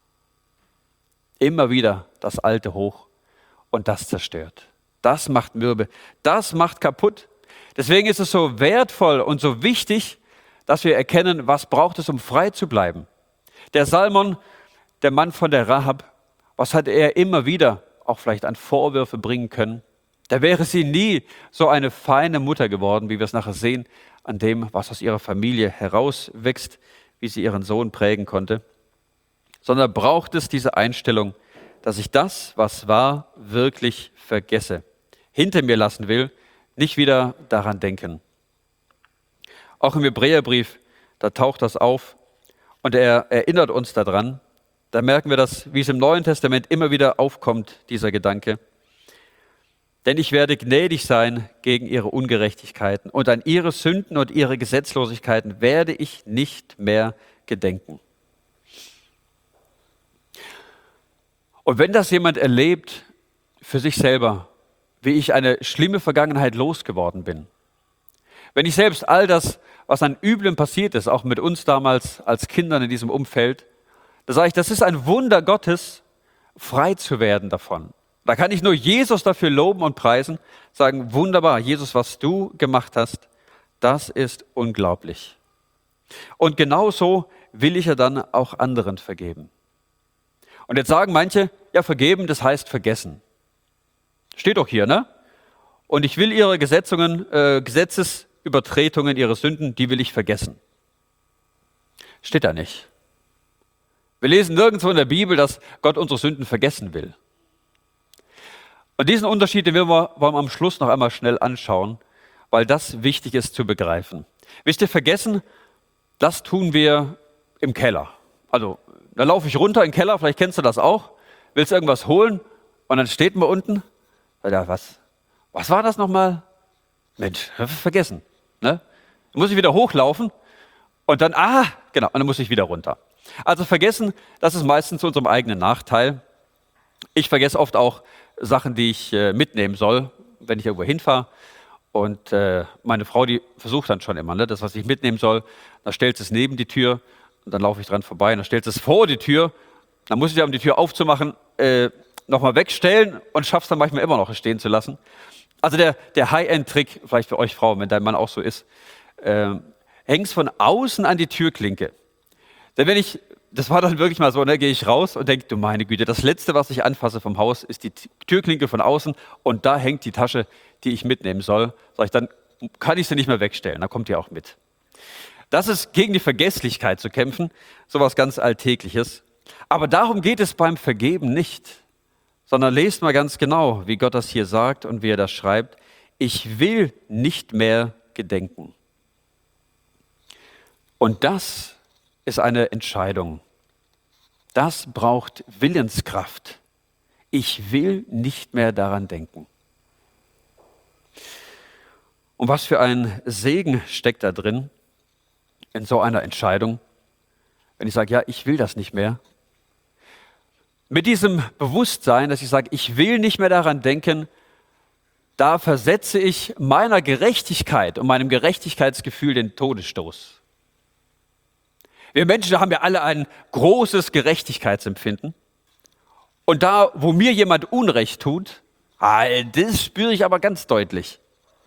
Immer wieder das Alte hoch und das zerstört. Das macht mürbe, das macht kaputt. Deswegen ist es so wertvoll und so wichtig, dass wir erkennen, was braucht es, um frei zu bleiben. Der Salmon, der Mann von der Rahab, was hat er immer wieder auch vielleicht an Vorwürfe bringen können? Da wäre sie nie so eine feine Mutter geworden, wie wir es nachher sehen, an dem, was aus ihrer Familie herauswächst, wie sie ihren Sohn prägen konnte. Sondern braucht es diese Einstellung, dass ich das, was war, wirklich vergesse, hinter mir lassen will, nicht wieder daran denken. Auch im Hebräerbrief, da taucht das auf und er erinnert uns daran. Da merken wir das, wie es im Neuen Testament immer wieder aufkommt, dieser Gedanke. Denn ich werde gnädig sein gegen ihre Ungerechtigkeiten und an ihre Sünden und ihre Gesetzlosigkeiten werde ich nicht mehr gedenken. Und wenn das jemand erlebt für sich selber, wie ich eine schlimme Vergangenheit losgeworden bin, wenn ich selbst all das, was an Üblem passiert ist, auch mit uns damals als Kindern in diesem Umfeld, da sage ich, das ist ein Wunder Gottes, frei zu werden davon. Da kann ich nur Jesus dafür loben und preisen, sagen, wunderbar, Jesus, was du gemacht hast, das ist unglaublich. Und genauso will ich ja dann auch anderen vergeben. Und jetzt sagen manche, ja, vergeben, das heißt vergessen. Steht doch hier, ne? Und ich will ihre Gesetzesübertretungen, ihre Sünden, die will ich vergessen. Steht da nicht. Wir lesen nirgendwo in der Bibel, dass Gott unsere Sünden vergessen will. Und diesen Unterschied, den wollen wir am Schluss noch einmal schnell anschauen, weil das wichtig ist zu begreifen. Wisst ihr, vergessen, das tun wir im Keller. Also, da laufe ich runter in den Keller, vielleicht kennst du das auch, willst irgendwas holen und dann steht man unten, ja, was war das nochmal? Mensch, vergessen. Ne? Dann muss ich wieder hochlaufen und dann, genau, und dann muss ich wieder runter. Also vergessen, das ist meistens zu unserem eigenen Nachteil. Ich vergesse oft auch Sachen, die ich mitnehmen soll, wenn ich irgendwo hinfahre. Und meine Frau, die versucht dann schon immer, ne, das, was ich mitnehmen soll, dann stellt sie es neben die Tür und dann laufe ich dran vorbei und dann stellt sie es vor die Tür. Dann muss ich ja, um die Tür aufzumachen, nochmal wegstellen und schaffe es dann manchmal immer noch, es stehen zu lassen. Also der High-End-Trick, vielleicht für euch Frauen, wenn dein Mann auch so ist, hängst von außen an die Türklinke. Denn das war dann wirklich mal so, ne, gehe ich raus und denke, du meine Güte, das Letzte, was ich anfasse vom Haus, ist die Türklinke von außen und da hängt die Tasche, die ich mitnehmen soll. Sag ich, dann kann ich sie nicht mehr wegstellen, dann kommt die auch mit. Das ist gegen die Vergesslichkeit zu kämpfen, sowas ganz Alltägliches. Aber darum geht es beim Vergeben nicht, sondern lest mal ganz genau, wie Gott das hier sagt und wie er das schreibt. Ich will nicht mehr gedenken. Und das ist eine Entscheidung. Das braucht Willenskraft. Ich will nicht mehr daran denken. Und was für ein Segen steckt da drin, in so einer Entscheidung, wenn ich sage, ja, ich will das nicht mehr. Mit diesem Bewusstsein, dass ich sage, ich will nicht mehr daran denken, da versetze ich meiner Gerechtigkeit und meinem Gerechtigkeitsgefühl den Todesstoß. Wir Menschen haben ja alle ein großes Gerechtigkeitsempfinden. Und da, wo mir jemand Unrecht tut, das spüre ich aber ganz deutlich.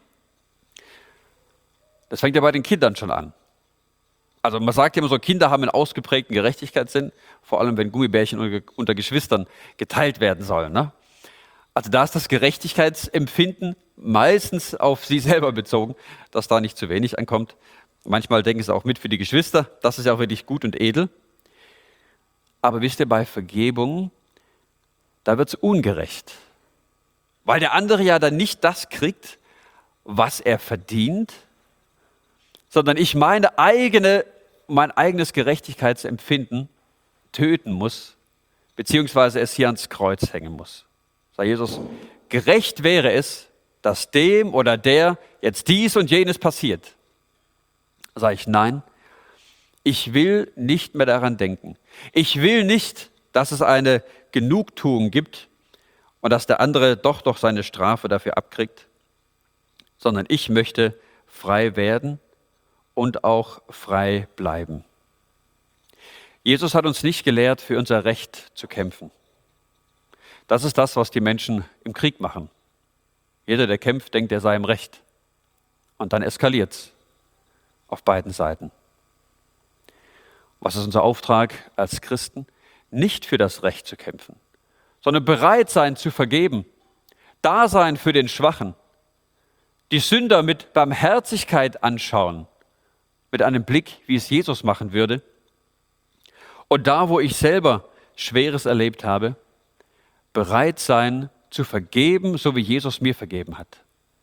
Das fängt ja bei den Kindern schon an. Also man sagt ja immer so, Kinder haben einen ausgeprägten Gerechtigkeitssinn, vor allem wenn Gummibärchen unter Geschwistern geteilt werden sollen. Ne? Also da ist das Gerechtigkeitsempfinden meistens auf sie selber bezogen, dass da nicht zu wenig ankommt. Manchmal denken sie auch mit für die Geschwister, das ist ja auch wirklich gut und edel. Aber wisst ihr, bei Vergebung, da wird es ungerecht. Weil der andere ja dann nicht das kriegt, was er verdient, sondern ich mein eigenes Gerechtigkeitsempfinden töten muss, beziehungsweise es hier ans Kreuz hängen muss. Sagt Jesus, gerecht wäre es, dass dem oder der jetzt dies und jenes passiert. Sage ich, nein, ich will nicht mehr daran denken. Ich will nicht, dass es eine Genugtuung gibt und dass der andere doch seine Strafe dafür abkriegt, sondern ich möchte frei werden und auch frei bleiben. Jesus hat uns nicht gelehrt, für unser Recht zu kämpfen. Das ist das, was die Menschen im Krieg machen. Jeder, der kämpft, denkt, er sei im Recht. Und dann eskaliert's auf beiden Seiten. Was ist unser Auftrag als Christen? Nicht für das Recht zu kämpfen, sondern bereit sein zu vergeben, da sein für den Schwachen, die Sünder mit Barmherzigkeit anschauen, mit einem Blick, wie es Jesus machen würde. Und da, wo ich selber Schweres erlebt habe, bereit sein zu vergeben, so wie Jesus mir vergeben hat.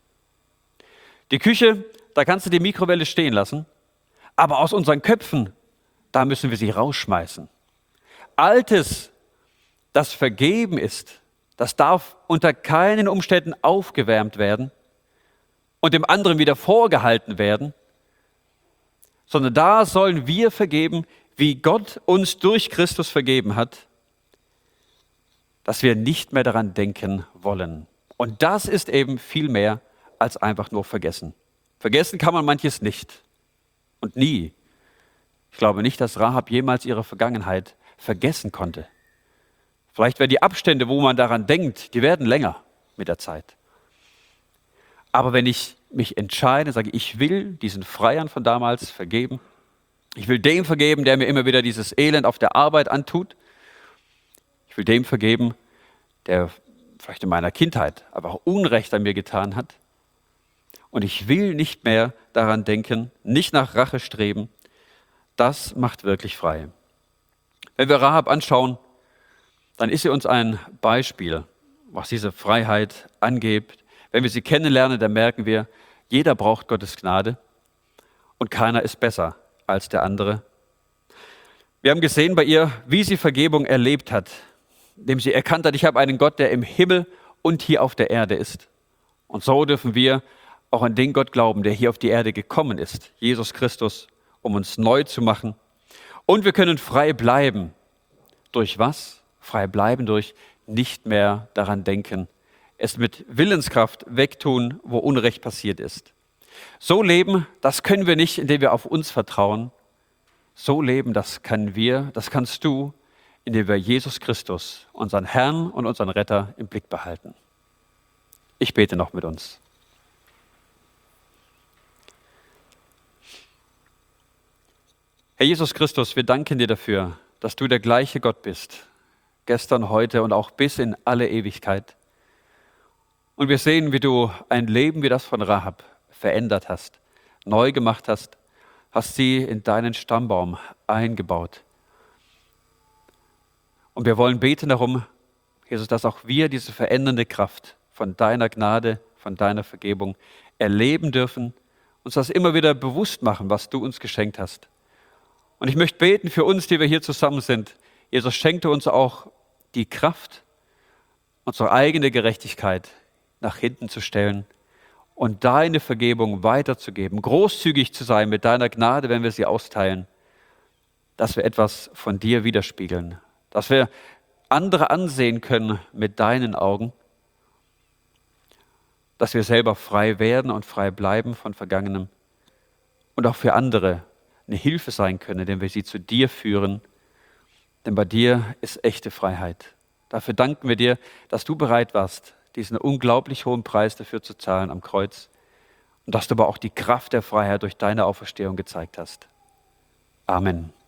Die Küche, da kannst du die Mikrowelle stehen lassen, aber aus unseren Köpfen, da müssen wir sie rausschmeißen. Altes, das vergeben ist, das darf unter keinen Umständen aufgewärmt werden und dem anderen wieder vorgehalten werden, sondern da sollen wir vergeben, wie Gott uns durch Christus vergeben hat, dass wir nicht mehr daran denken wollen. Und das ist eben viel mehr als einfach nur vergessen. Vergessen kann man manches nicht und nie. Ich glaube nicht, dass Rahab jemals ihre Vergangenheit vergessen konnte. Vielleicht werden die Abstände, wo man daran denkt, die werden länger mit der Zeit. Aber wenn ich mich entscheide, sage ich will diesen Freiern von damals vergeben, ich will dem vergeben, der mir immer wieder dieses Elend auf der Arbeit antut, ich will dem vergeben, der vielleicht in meiner Kindheit aber auch Unrecht an mir getan hat, und ich will nicht mehr daran denken, nicht nach Rache streben, das macht wirklich frei. Wenn wir Rahab anschauen, dann ist sie uns ein Beispiel, was diese Freiheit angeht. Wenn wir sie kennenlernen, dann merken wir, jeder braucht Gottes Gnade und keiner ist besser als der andere. Wir haben gesehen bei ihr, wie sie Vergebung erlebt hat, indem sie erkannt hat, ich habe einen Gott, der im Himmel und hier auf der Erde ist. Und so dürfen wir auch an den Gott glauben, der hier auf die Erde gekommen ist, Jesus Christus, um uns neu zu machen. Und wir können frei bleiben. Durch was? Frei bleiben durch nicht mehr daran denken. Es mit Willenskraft wegtun, wo Unrecht passiert ist. So leben, das können wir nicht, indem wir auf uns vertrauen. So leben, das können wir, das kannst du, indem wir Jesus Christus, unseren Herrn und unseren Retter, im Blick behalten. Ich bete noch mit uns. Herr Jesus Christus, wir danken dir dafür, dass du der gleiche Gott bist, gestern, heute und auch bis in alle Ewigkeit. Und wir sehen, wie du ein Leben wie das von Rahab verändert hast, neu gemacht hast, hast sie in deinen Stammbaum eingebaut. Und wir wollen beten darum, Jesus, dass auch wir diese verändernde Kraft von deiner Gnade, von deiner Vergebung erleben dürfen, uns das immer wieder bewusst machen, was du uns geschenkt hast. Und ich möchte beten für uns, die wir hier zusammen sind. Jesus, schenkte uns auch die Kraft, unsere eigene Gerechtigkeit nach hinten zu stellen und deine Vergebung weiterzugeben, großzügig zu sein mit deiner Gnade, wenn wir sie austeilen, dass wir etwas von dir widerspiegeln, dass wir andere ansehen können mit deinen Augen, dass wir selber frei werden und frei bleiben von Vergangenem und auch für andere eine Hilfe sein können, indem wir sie zu dir führen, denn bei dir ist echte Freiheit. Dafür danken wir dir, dass du bereit warst, diesen unglaublich hohen Preis dafür zu zahlen am Kreuz und dass du aber auch die Kraft der Freiheit durch deine Auferstehung gezeigt hast. Amen.